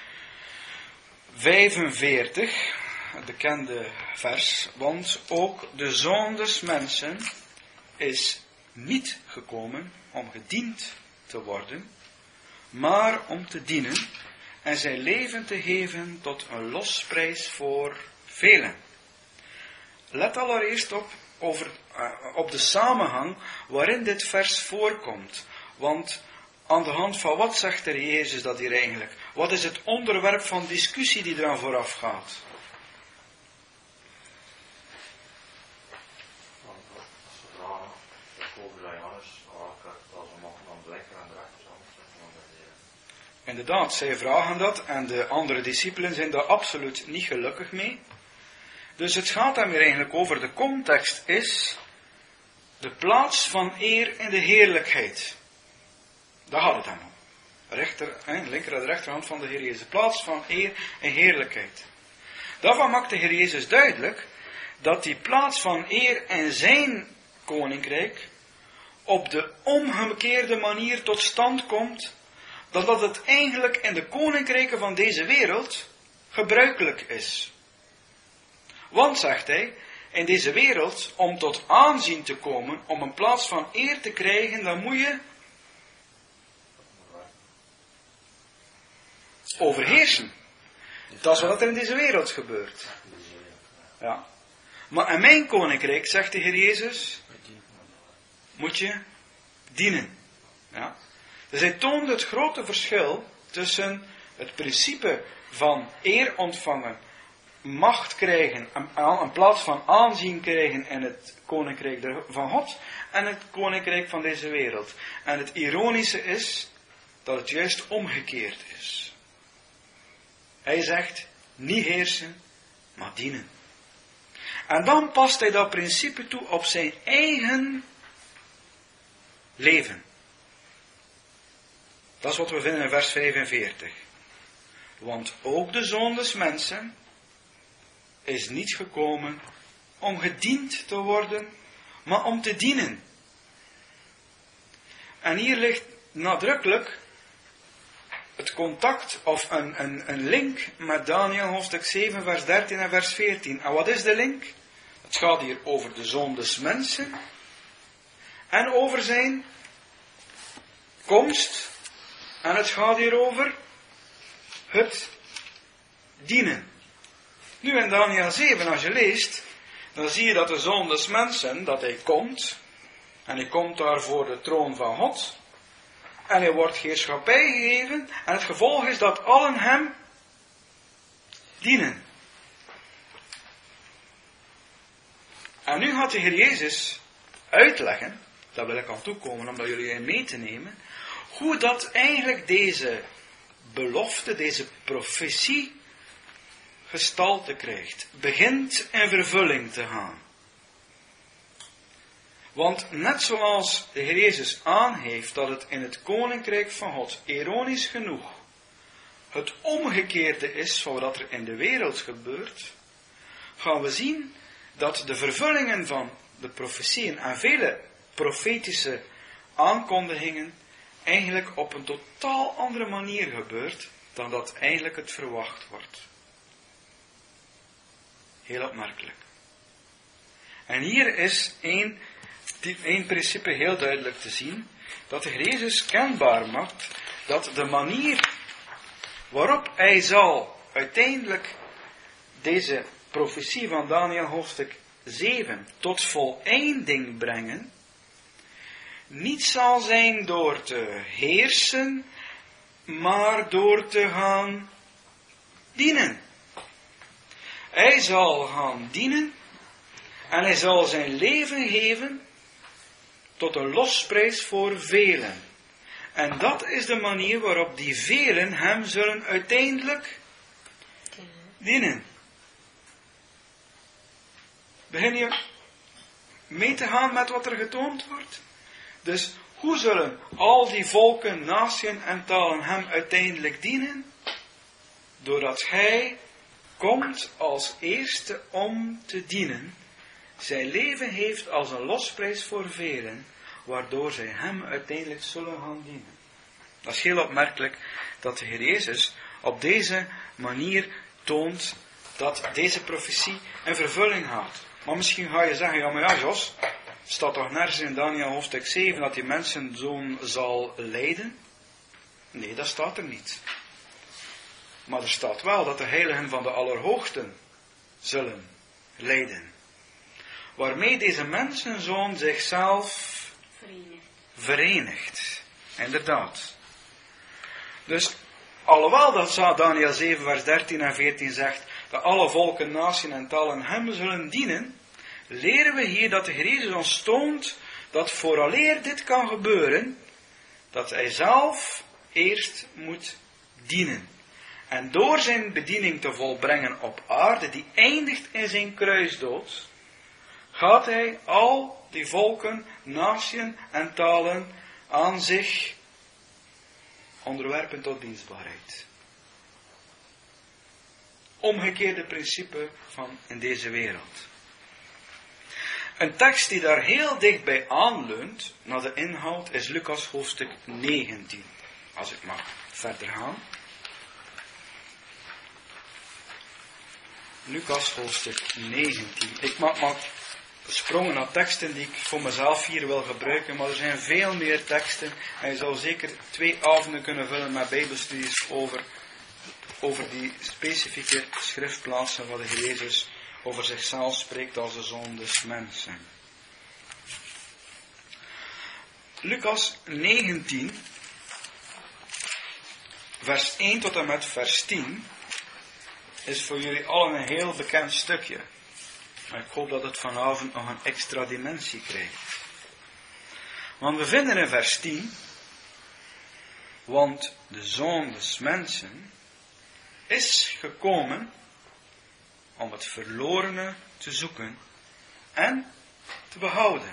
vijfenveertig. Het bekende vers, want ook de Zoon des Mensen is niet gekomen om gediend te worden, maar om te dienen en zijn leven te geven tot een losprijs voor velen. Let allereerst op, over, uh, op de samenhang waarin dit vers voorkomt, want aan de hand van wat zegt de Heer Jezus dat hier eigenlijk? Wat is het onderwerp van discussie die eraan vooraf gaat? Inderdaad, zij vragen dat en de andere discipelen zijn daar absoluut niet gelukkig mee. Dus het gaat dan weer eigenlijk over, de context is de plaats van eer in de heerlijkheid. Daar gaat het dan om. Rechter, hè, linker en de rechterhand van de Heer Jezus. Plaats van eer en heerlijkheid. Daarvan maakt de Heer Jezus duidelijk dat die plaats van eer en zijn koninkrijk op de omgekeerde manier tot stand komt dan dat het eigenlijk in de koninkrijken van deze wereld gebruikelijk is. Want, zegt hij, in deze wereld, om tot aanzien te komen, om een plaats van eer te krijgen, dan moet je overheersen. Dat is wat er in deze wereld gebeurt. Ja. Maar in mijn koninkrijk, zegt de Heer Jezus, moet je dienen. Ja. Dus hij toonde het grote verschil tussen het principe van eer ontvangen, macht krijgen, een, een plaats van aanzien krijgen in het koninkrijk van God en het koninkrijk van deze wereld. En het ironische is dat het juist omgekeerd is. Hij zegt, niet heersen, maar dienen. En dan past hij dat principe toe op zijn eigen leven. Dat is wat we vinden in vers vijfenveertig. Want ook de Zoon des Mensen is niet gekomen om gediend te worden, maar om te dienen. En hier ligt nadrukkelijk het contact of een, een, een link met Daniel hoofdstuk zeven vers dertien en vers veertien. En wat is de link? Het gaat hier over de Zoon des Mensen en over zijn komst. En het gaat hier over het dienen. Nu in Daniel zeven, als je leest, dan zie je dat de Zoon des Mensen, dat hij komt, en hij komt daar voor de troon van God, en hij wordt heerschappij gegeven, en het gevolg is dat allen hem dienen. En nu gaat de Heer Jezus uitleggen, daar wil ik aan toekomen om dat jullie in mee te nemen, hoe dat eigenlijk deze belofte, deze profetie gestalte krijgt, begint in vervulling te gaan. Want net zoals de Heer Jezus aangeeft dat het in het koninkrijk van God, ironisch genoeg, het omgekeerde is van wat er in de wereld gebeurt, gaan we zien dat de vervullingen van de profetieën en vele profetische aankondigingen eigenlijk op een totaal andere manier gebeurt dan dat eigenlijk het verwacht wordt. Heel opmerkelijk. En hier is één, één principe heel duidelijk te zien, dat de Heer Jezus kenbaar maakt dat de manier waarop hij zal uiteindelijk deze profetie van Daniel hoofdstuk zeven tot voleinding brengen, niet zal zijn door te heersen, maar door te gaan dienen. Hij zal gaan dienen en hij zal zijn leven geven tot een losprijs voor velen. En dat is de manier waarop die velen hem zullen uiteindelijk dienen. Begin je mee te gaan met wat er getoond wordt? Dus hoe zullen al die volken, naties en talen hem uiteindelijk dienen? Doordat hij komt als eerste om te dienen, zijn leven heeft als een losprijs voor velen, waardoor zij hem uiteindelijk zullen gaan dienen. Dat is heel opmerkelijk dat de Heer Jezus op deze manier toont dat deze profetie in vervulling gaat. Maar misschien ga je zeggen, ja maar ja Jos, staat toch nergens in Daniel hoofdstuk zeven dat die mensenzoon zal lijden? Nee, dat staat er niet. Maar er staat wel dat de heiligen van de Allerhoogsten zullen lijden. Waarmee deze mensenzoon zichzelf Verenigd. verenigt. Inderdaad. Dus, alhoewel dat Daniel zeven vers dertien en veertien zegt, dat alle volken, naties en talen hem zullen dienen, leren we hier dat de Heer Jezus ons toont dat vooraleer dit kan gebeuren, dat hij zelf eerst moet dienen. En door zijn bediening te volbrengen op aarde, die eindigt in zijn kruisdood, gaat hij al die volken, naties en talen aan zich onderwerpen tot dienstbaarheid. Omgekeerde principe van in deze wereld. Een tekst die daar heel dichtbij aanleunt, naar de inhoud, is Lucas hoofdstuk negentien. Als ik mag verder gaan. Lucas hoofdstuk negentien. Ik maak maar sprongen naar teksten die ik voor mezelf hier wil gebruiken, maar er zijn veel meer teksten en je zou zeker twee avonden kunnen vullen met bijbelstudies over, over die specifieke schriftplaatsen waar de Heer Jezus over zichzelf spreekt als de Zoon des mensen. Lucas negentien, vers één tot en met vers tien, is voor jullie allen een heel bekend stukje. Maar ik hoop dat het vanavond nog een extra dimensie krijgt. Want we vinden in vers tien, want de Zoon des mensen is gekomen om het verlorene te zoeken en te behouden.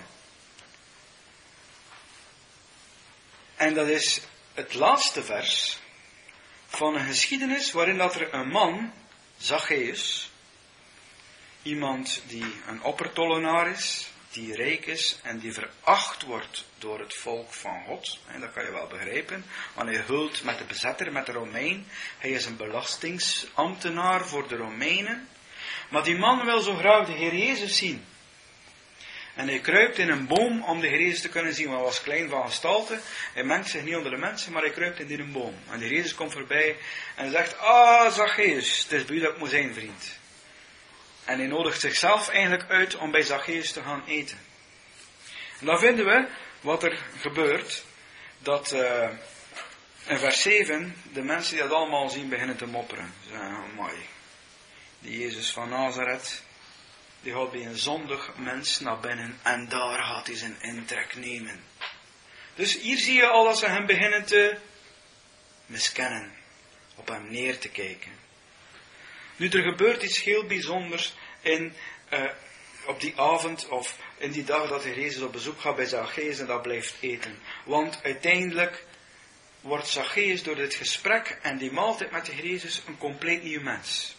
En dat is het laatste vers van een geschiedenis waarin dat er een man, Zacchaeus, iemand die een oppertollenaar is, die rijk is en die veracht wordt door het volk van God. En dat kan je wel begrijpen, want hij hult met de bezetter, met de Romein. Hij is een belastingsambtenaar voor de Romeinen. Maar die man wil zo graag de Heer Jezus zien. En hij kruipt in een boom om de Heer Jezus te kunnen zien. Want hij was klein van gestalte. Hij mengt zich niet onder de mensen, maar hij kruipt in een boom. En de Heer Jezus komt voorbij en zegt, ah Zacchaeus, het is bij u dat ik moet zijn, vriend. En hij nodigt zichzelf eigenlijk uit om bij Zacchaeus te gaan eten. En dan vinden we wat er gebeurt. Dat uh, in vers zeven de mensen die dat allemaal zien beginnen te mopperen. Ze zeggen, oh, mooi. Die Jezus van Nazareth, die gaat bij een zondig mens naar binnen en daar gaat hij zijn intrek nemen. Dus hier zie je al dat ze hem beginnen te miskennen. Op hem neer te kijken. Nu, er gebeurt iets heel bijzonders in, uh, op die avond of in die dag dat de Heer Jezus op bezoek gaat bij Zacchaeus en dat blijft eten. Want uiteindelijk wordt Zacchaeus door dit gesprek en die maaltijd met de Heer Jezus een compleet nieuw mens.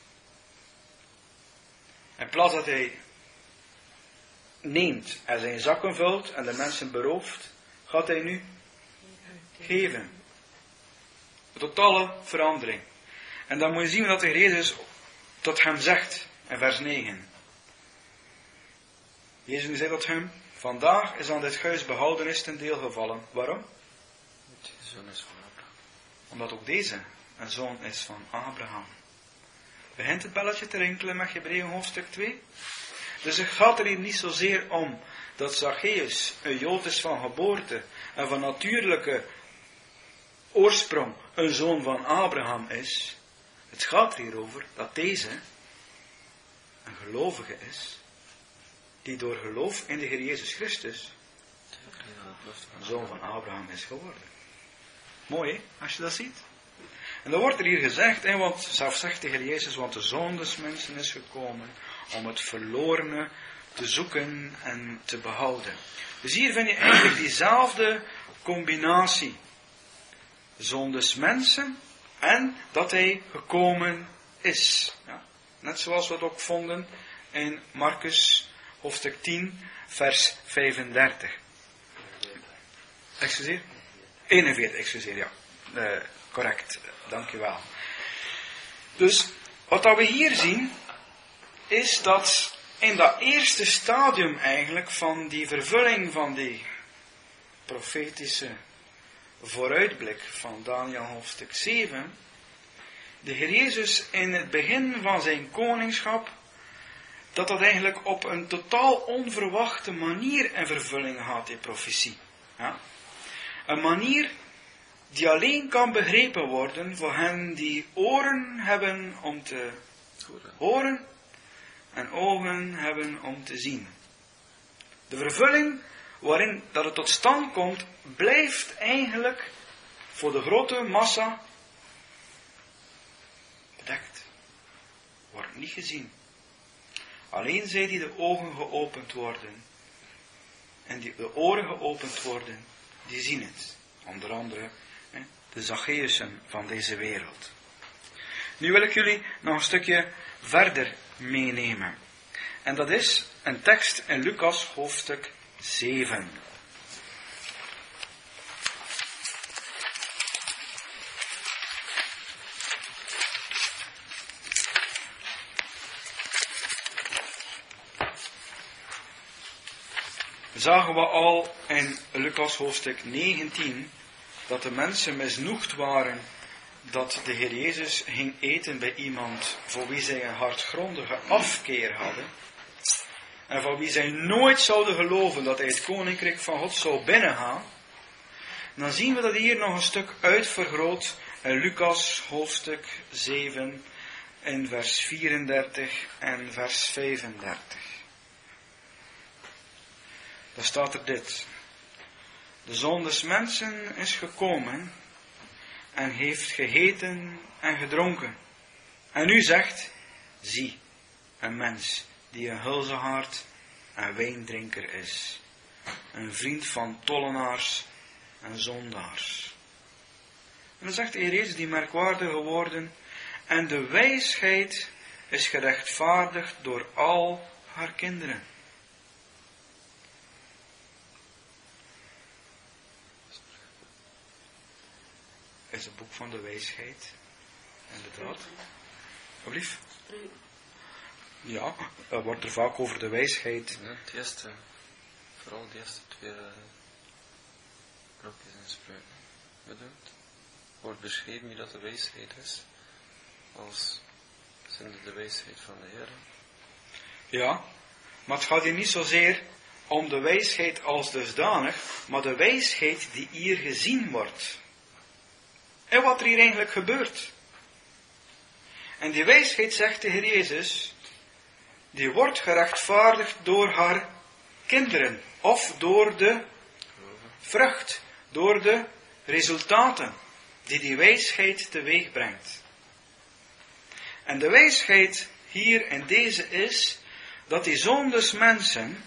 In plaats dat hij neemt en zijn zakken vult en de mensen berooft, gaat hij nu geven. Een totale verandering. En dan moet je zien dat de Heer Jezus tot hem zegt in vers negen. Jezus zei tot hem, vandaag is aan dit huis behoudenis ten deel gevallen. Waarom? Omdat ook deze een zoon is van Abraham. Begint het belletje te rinkelen met Hebreeën hoofdstuk twee? Dus het gaat er hier niet zozeer om dat Zacchaeus een Jood is van geboorte en van natuurlijke oorsprong een zoon van Abraham is. Het gaat er hier over dat deze een gelovige is, die door geloof in de Heer Jezus Christus een zoon van Abraham is geworden. Mooi, hè, als je dat ziet. En dan wordt er hier gezegd, hè, want zelf zegt de Heer Jezus, want de Zoon des mensen is gekomen om het verlorene te zoeken en te behouden. Dus hier vind je eigenlijk diezelfde combinatie. Zoon des mensen en dat hij gekomen is. Ja, net zoals we het ook vonden in Marcus hoofdstuk tien vers vijfendertig. Excuseer? eenenveertig, excuseer, ja. Uh, correct, dankjewel. Dus wat dat we hier zien is dat in dat eerste stadium eigenlijk van die vervulling van die profetische vooruitblik van Daniel hoofdstuk zeven, de Heer Jezus in het begin van zijn koningschap, dat dat eigenlijk op een totaal onverwachte manier in vervulling gaat, die profetie. Ja? Een manier die alleen kan begrepen worden voor hen die oren hebben om te horen en ogen hebben om te zien. De vervulling waarin dat het tot stand komt, blijft eigenlijk voor de grote massa bedekt. Wordt niet gezien. Alleen zij die de ogen geopend worden en die de oren geopend worden, die zien het. Onder andere de Zacchaeusen van deze wereld. Nu wil ik jullie nog een stukje verder meenemen. En dat is een tekst in Lucas hoofdstuk zeven. Zagen we al in Lucas hoofdstuk negentien dat de mensen misnoegd waren dat de Heer Jezus ging eten bij iemand voor wie zij een hardgrondige afkeer hadden. En van wie zij nooit zouden geloven dat hij het koninkrijk van God zou binnengaan. Dan zien we dat hier nog een stuk uitvergroot in Lucas hoofdstuk zeven in vers vierendertig en vers vijfendertig. Daar staat er dit. De Zoon des mensen is gekomen en heeft gegeten en gedronken. En u zegt, zie, een mens die een hulzehaard en wijndrinker is. Een vriend van tollenaars en zondaars. En dan zegt de Heer Jezus die merkwaardige woorden. En de wijsheid is gerechtvaardigd door al haar kinderen. Is het boek van de wijsheid. Inderdaad. Alsjeblieft. Ja, er wordt er vaak over de wijsheid. Ja, het eerste, vooral de eerste twee uh, blokjes in spreuken bedoeld. Wordt beschreven wie dat de wijsheid is. Als zijnde de wijsheid van de Heer. Ja, maar het gaat hier niet zozeer om de wijsheid als dusdanig, maar de wijsheid die hier gezien wordt. En wat er hier eigenlijk gebeurt. En die wijsheid, zegt de Heer Jezus, die wordt gerechtvaardigd door haar kinderen. Of door de vrucht, door de resultaten die die wijsheid teweeg brengt. En de wijsheid hier in deze is, dat die Zoon des mensen,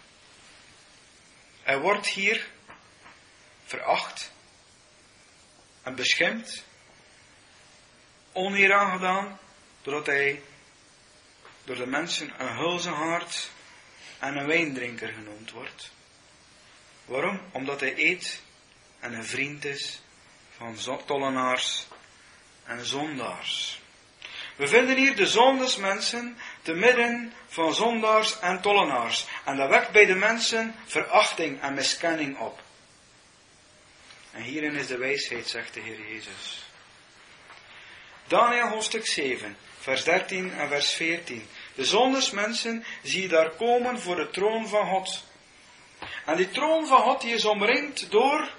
hij wordt hier veracht en beschimpt, oneer aangedaan, doordat hij door de mensen een hulzenhaard en een wijndrinker genoemd wordt. Waarom? Omdat hij eet en een vriend is van tollenaars en zondaars. We vinden hier de Zoon des mensen te midden van zondaars en tollenaars. En dat wekt bij de mensen verachting en miskenning op. En hierin is de wijsheid, zegt de Heer Jezus. Daniel hoofdstuk zeven, vers dertien en vers veertien. De Zoon des mensen zie je daar komen voor de troon van God. En die troon van God die is omringd door...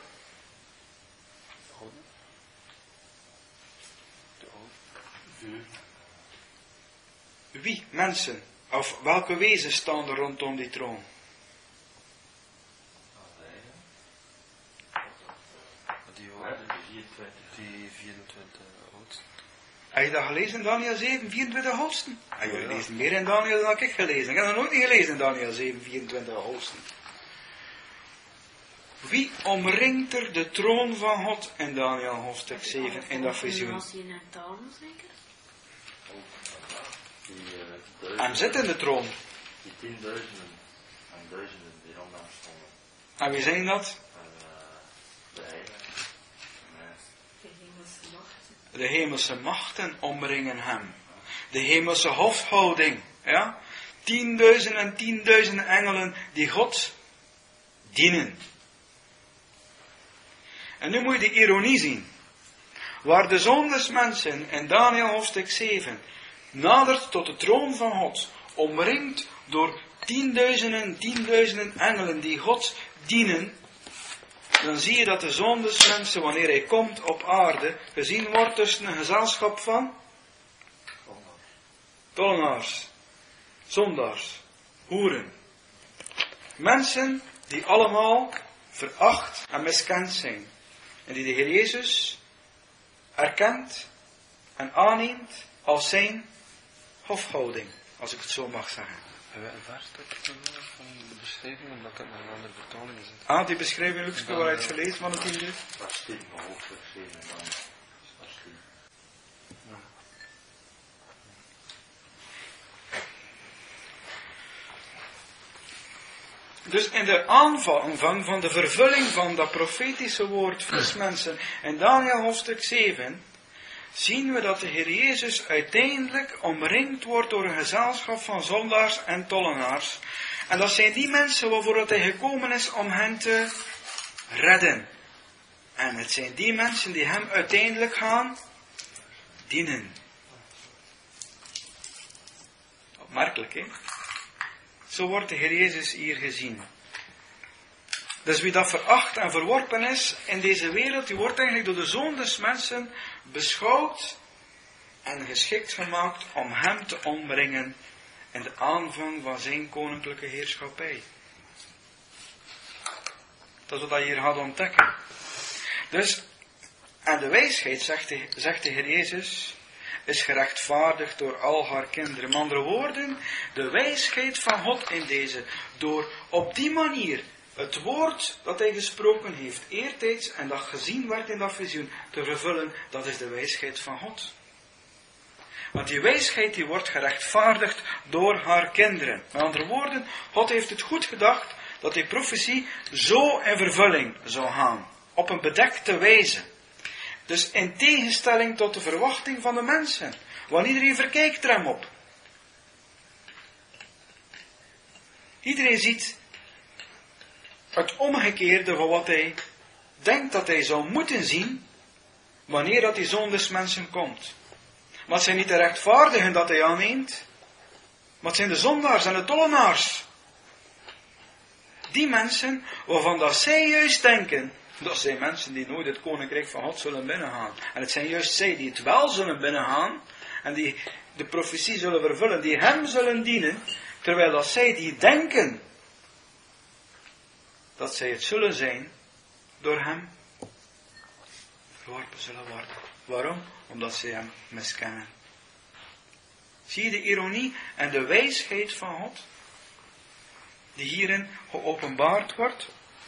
Wie? Mensen. Of welke wezens staan er rondom die troon? Die, die vierentwintig oudsten. Heb je dat gelezen in Daniel zeven, vierentwintig hoofdsten? Ah, jullie lezen meer in Daniel dan ik gelezen. Ik heb dat nooit niet gelezen in Daniel zeven, vierentwintig hoofdsten. Wie omringt er de troon van God in Daniel hoofdstuk zeven in dat visioen? Was hij in talen zeker? Hij zit in de troon. Die tienduizenden en duizenden die rond hem stonden. En wie zijn dat? De heilige. De hemelse machten. De hemelse machten omringen hem. De hemelse hofhouding. Ja? Tienduizenden en tienduizenden engelen die God dienen. En nu moet je de ironie zien. Waar de zoon des mensen in Daniel hoofdstuk zeven nadert tot de troon van God, omringd door tienduizenden en tienduizenden engelen die God dienen, dan zie je dat de zoon des mensen, wanneer hij komt op aarde, gezien wordt tussen een gezelschap van tollenaars, zondaars, hoeren. Mensen die allemaal veracht en miskend zijn. En die de Heer Jezus erkent en aanneemt als zijn hofhouding, als ik het zo mag zeggen. Hebben we een verstuk van de beschrijving, omdat ik het naar een andere vertaling zit? Ah, die beschrijving, Luxke, waar je het gelezen van het hier. Vers tien, maar hoofdstuk zeven dan. Vers tien. Dus in de aanvang van de vervulling van dat profetische woord vers mensen in Daniel hoofdstuk zeven, zien we dat de Heer Jezus uiteindelijk omringd wordt door een gezelschap van zondaars en tollenaars. En dat zijn die mensen waarvoor dat hij gekomen is om hen te redden. En het zijn die mensen die hem uiteindelijk gaan dienen. Opmerkelijk, hè? Zo wordt de Heer Jezus hier gezien. Dus wie dat veracht en verworpen is in deze wereld, die wordt eigenlijk door de Zoon des Mensen beschouwd en geschikt gemaakt om hem te omringen in de aanvang van zijn koninklijke heerschappij. Dat is wat hij hier gaat ontdekken. Dus, en de wijsheid, zegt de, zegt de Heer Jezus, is gerechtvaardigd door al haar kinderen. Met andere woorden, de wijsheid van God in deze, door op die manier het woord dat hij gesproken heeft, eertijds en dat gezien werd in dat visioen, te vervullen, dat is de wijsheid van God. Want die wijsheid die wordt gerechtvaardigd door haar kinderen. Met andere woorden, God heeft het goed gedacht dat die profetie zo in vervulling zou gaan. Op een bedekte wijze. Dus in tegenstelling tot de verwachting van de mensen. Want iedereen verkijkt er hem op. Iedereen ziet het omgekeerde van wat hij denkt dat hij zou moeten zien, wanneer dat die Zoon des Mensen komt. Maar het zijn niet de rechtvaardigen dat hij aanneemt, maar het zijn de zondaars en de tollenaars. Die mensen waarvan dat zij juist denken, dat zijn mensen die nooit het koninkrijk van God zullen binnengaan. En het zijn juist zij die het wel zullen binnengaan, en die de profetie zullen vervullen, die hem zullen dienen, terwijl dat zij die denken dat zij het zullen zijn, door hem verworpen zullen worden. Waarom? Omdat zij hem miskennen. Zie je de ironie en de wijsheid van God, die hierin geopenbaard wordt?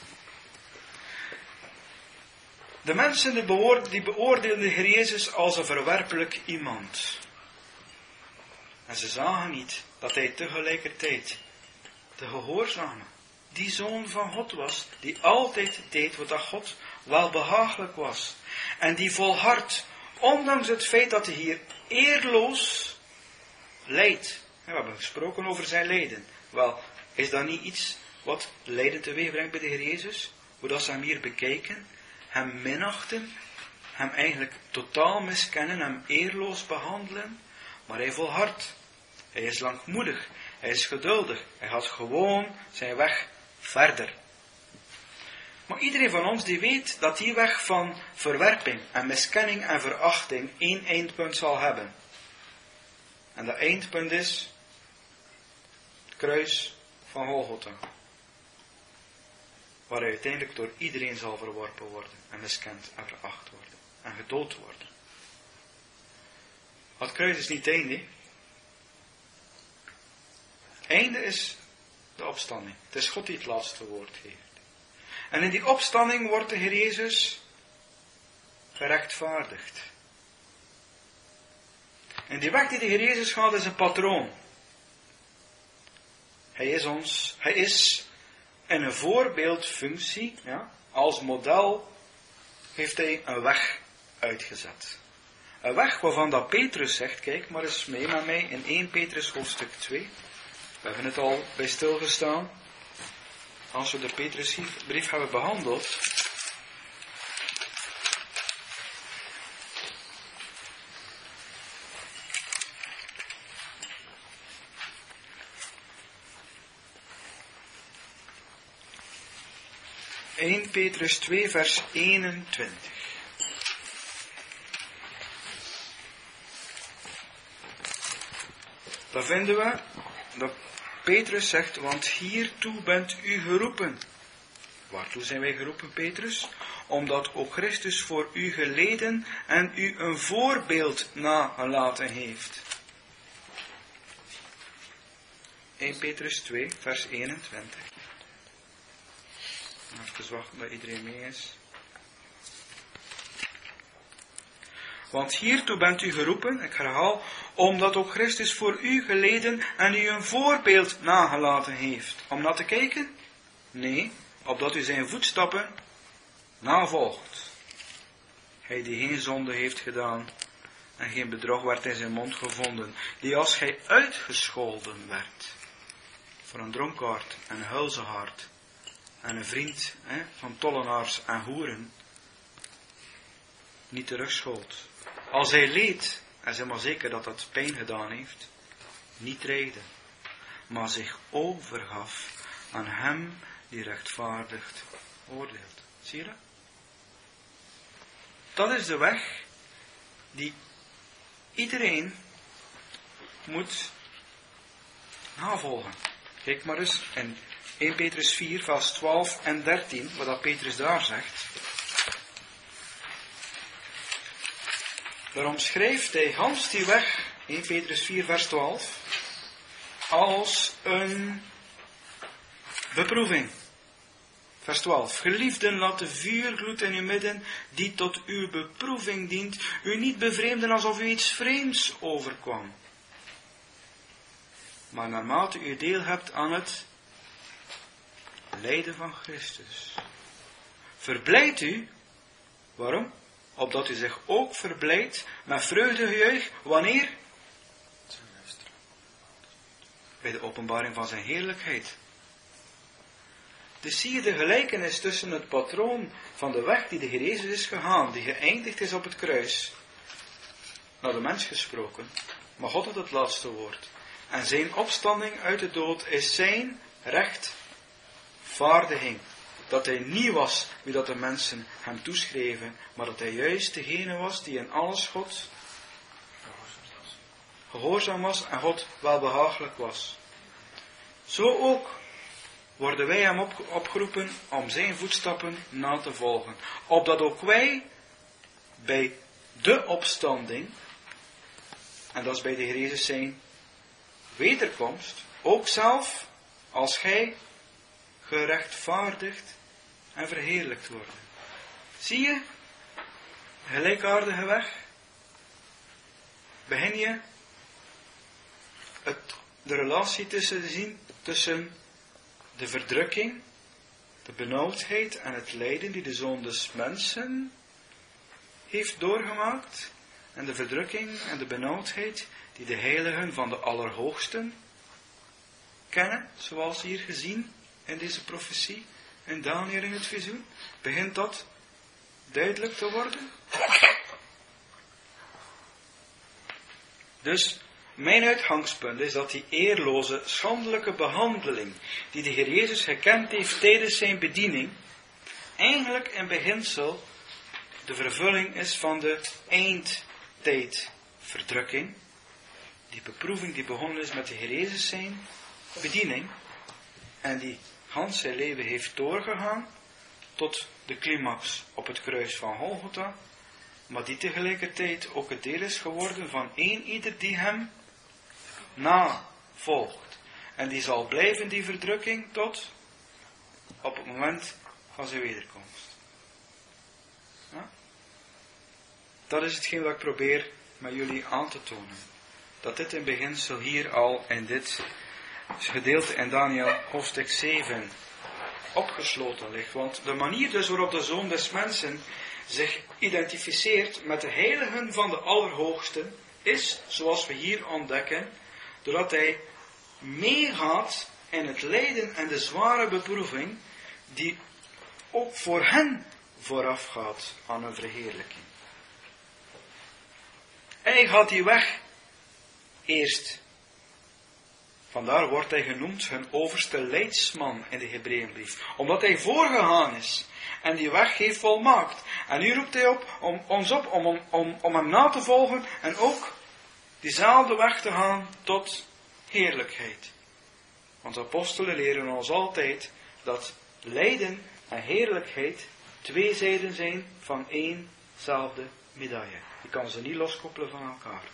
De mensen die beoordeelden de Heer Jezus als een verwerpelijk iemand. En ze zagen niet dat hij tegelijkertijd de gehoorzame, die zoon van God was, die altijd deed wat dat God wel behagelijk was. En die volhardt, ondanks het feit dat hij hier eerloos lijdt. We hebben gesproken over zijn lijden. Wel, is dat niet iets wat lijden teweeg brengt bij de Heer Jezus? Hoe dat ze hem hier bekijken, hem minachten, hem eigenlijk totaal miskennen, hem eerloos behandelen. Maar hij volhardt. Hij is langmoedig. Hij is geduldig. Hij gaat gewoon zijn weg verder. Maar iedereen van ons die weet dat die weg van verwerping en miskenning en verachting één eindpunt zal hebben. En dat eindpunt is het kruis van Golgotha. Waar hij uiteindelijk door iedereen zal verworpen worden en miskend en veracht worden en gedood worden. Maar het kruis is niet het einde. Einde is de opstanding. Het is God die het laatste woord heeft. En in die opstanding wordt de Heer Jezus gerechtvaardigd. En die weg die de Heer Jezus gaat is een patroon. Hij is ons, hij is in een voorbeeldfunctie, ja, als model heeft hij een weg uitgezet. Een weg waarvan dat Petrus zegt, kijk maar eens mee met mij in eerste Petrus hoofdstuk twee. We hebben het al bij stilgestaan. Als we de Petrusbrief hebben behandeld. eerste Petrus twee vers eenentwintig. Daar vinden we dat Petrus zegt, want hiertoe bent u geroepen. Waartoe zijn wij geroepen, Petrus? Omdat ook Christus voor u geleden en u een voorbeeld nagelaten heeft. eerste Petrus twee, vers eenentwintig. Even wachten dat iedereen mee is. Want hiertoe bent u geroepen, ik herhaal, omdat ook Christus voor u geleden en u een voorbeeld nagelaten heeft. Om naar te kijken? Nee, opdat u zijn voetstappen navolgt. Hij die geen zonde heeft gedaan en geen bedrog werd in zijn mond gevonden, die als gij uitgescholden werd voor een dronkaard en een huizenhard en een vriend hè, van tollenaars en hoeren, niet terugschold. Als hij leed, en zeg maar zeker dat dat pijn gedaan heeft, niet dreigde, maar zich overgaf aan hem die rechtvaardigt oordeelt. Zie je dat? Dat is de weg die iedereen moet navolgen. Kijk maar eens in eerste Petrus vier, vers twaalf en dertien, wat dat Petrus daar zegt. Daarom schrijft hij Hans die weg, eerste Petrus vier, vers twaalf, als een beproeving. Vers twaalf. Geliefden, laat de vuurgloed in uw midden, die tot uw beproeving dient, u niet bevreemden alsof u iets vreemds overkwam. Maar naarmate u deel hebt aan het lijden van Christus. Verblijd u, waarom? Opdat u zich ook verblijdt met vreugdegejuich, wanneer? Bij de openbaring van zijn heerlijkheid. Dus zie je de gelijkenis tussen het patroon van de weg die de Heer Jezus is gegaan, die geëindigd is op het kruis, naar de mens gesproken, maar God had het laatste woord. En zijn opstanding uit de dood is zijn rechtvaardiging. Dat hij niet was wie dat de mensen hem toeschreven, maar dat hij juist degene was die in alles God gehoorzaam was en God welbehagelijk was. Zo ook worden wij hem op, opgeroepen om zijn voetstappen na te volgen. Opdat ook wij bij de opstanding, en dat is bij de Heer Jezus zijn wederkomst, ook zelf als gij gerechtvaardigd en verheerlijkt worden. Zie je? Gelijkaardige weg. Begin je het, de relatie tussen te zien tussen de verdrukking, de benauwdheid en het lijden die de Zoon des Mensen heeft doorgemaakt, en de verdrukking en de benauwdheid die de heiligen van de Allerhoogsten kennen, zoals hier gezien in deze profetie, in Daniel in het visioen. Begint dat duidelijk te worden? Dus mijn uitgangspunt is dat die eerloze, schandelijke behandeling die de Heer Jezus gekend heeft tijdens zijn bediening, eigenlijk in beginsel de vervulling is van de eindtijdverdrukking. Die beproeving die begonnen is met de Heer Jezus zijn bediening en die Hans zijn leven heeft doorgegaan tot de climax op het kruis van Golgotha, maar die tegelijkertijd ook het deel is geworden van één ieder die hem navolgt. En die zal blijven, die verdrukking, tot op het moment van zijn wederkomst. Ja? Dat is hetgeen wat ik probeer met jullie aan te tonen. Dat dit in beginsel hier al in dit gedeelte in Daniel hoofdstuk zeven opgesloten ligt. Want de manier dus waarop de Zoon des Mensen zich identificeert met de heiligen van de Allerhoogste is, zoals we hier ontdekken, doordat hij meegaat in het lijden en de zware beproeving die ook voor hen voorafgaat aan een verheerlijking. Hij gaat die weg eerst. Vandaar wordt hij genoemd hun overste leidsman in de Hebreeënbrief. Omdat hij voorgegaan is en die weg heeft volmaakt. En nu roept hij op om, ons op om, om, om, om hem na te volgen en ook diezelfde weg te gaan tot heerlijkheid. Want de apostelen leren ons altijd dat lijden en heerlijkheid twee zijden zijn van éénzelfde medaille. Je kan ze niet loskoppelen van elkaar.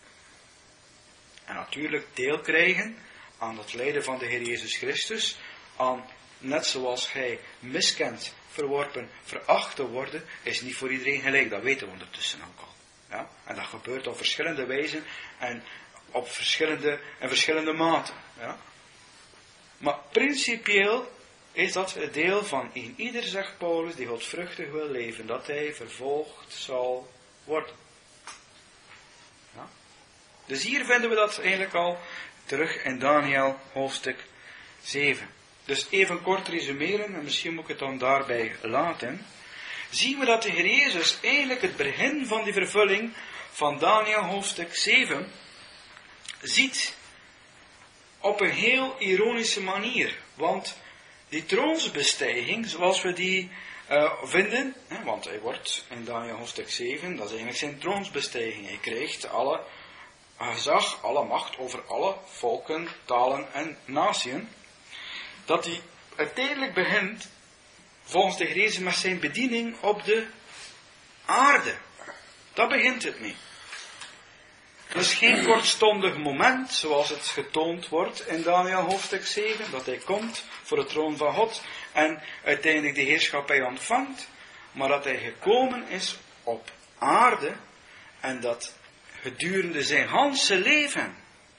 En natuurlijk deel krijgen aan het lijden van de Heer Jezus Christus, aan net zoals hij miskend, verworpen, veracht te worden, is niet voor iedereen gelijk. Dat weten we ondertussen ook al. Ja? En dat gebeurt op verschillende wijzen en op verschillende, en verschillende maten. Ja? Maar principieel is dat het deel van een ieder, zegt Paulus, die godvruchtig wil leven, dat hij vervolgd zal worden. Ja? Dus hier vinden we dat eigenlijk al terug in Daniel hoofdstuk zeven. Dus even kort resumeren, en misschien moet ik het dan daarbij laten. Zien we dat de Heer Jezus eigenlijk het begin van die vervulling van Daniel hoofdstuk zeven ziet op een heel ironische manier. Want die troonsbestijging, zoals we die uh, vinden, hè, want hij wordt in Daniel hoofdstuk zeven, dat is eigenlijk zijn troonsbestijging. Hij krijgt alle gezag, alle macht over alle volken, talen en natieën. Dat hij uiteindelijk begint, volgens de Heer Jezus, met zijn bediening op de aarde. Dat begint het mee. Het is geen kortstondig moment, zoals het getoond wordt in Daniel hoofdstuk zeven, dat hij komt voor de troon van God en uiteindelijk de heerschappij ontvangt, maar dat hij gekomen is op aarde en dat gedurende zijn ganse leven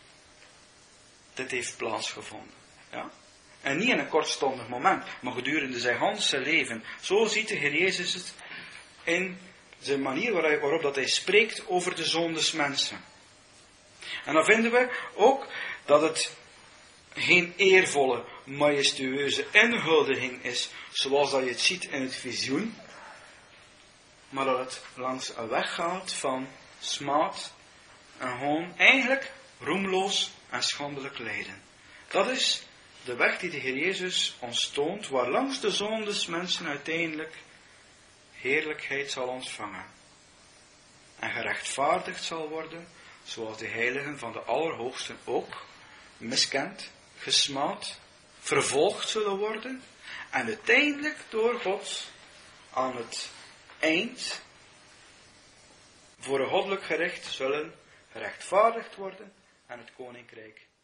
dit heeft plaatsgevonden. Ja? En niet in een kortstondig moment, maar gedurende zijn ganse leven. Zo ziet de Heer Jezus het in zijn manier waarop dat hij spreekt over de Zoon des Mensen. En dan vinden we ook dat het geen eervolle, majestueuze inhuldiging is, zoals dat je het ziet in het visioen, maar dat het langs een weg gaat van smaad en gewoon eigenlijk roemloos en schandelijk lijden. Dat is de weg die de Heer Jezus ons toont, waar langs de Zoon des Mensen uiteindelijk heerlijkheid zal ontvangen en gerechtvaardigd zal worden, zoals de heiligen van de Allerhoogsten ook miskend, gesmaad, vervolgd zullen worden en uiteindelijk door God aan het eind voor een goddelijk gericht zullen gerechtvaardigd worden en het koninkrijk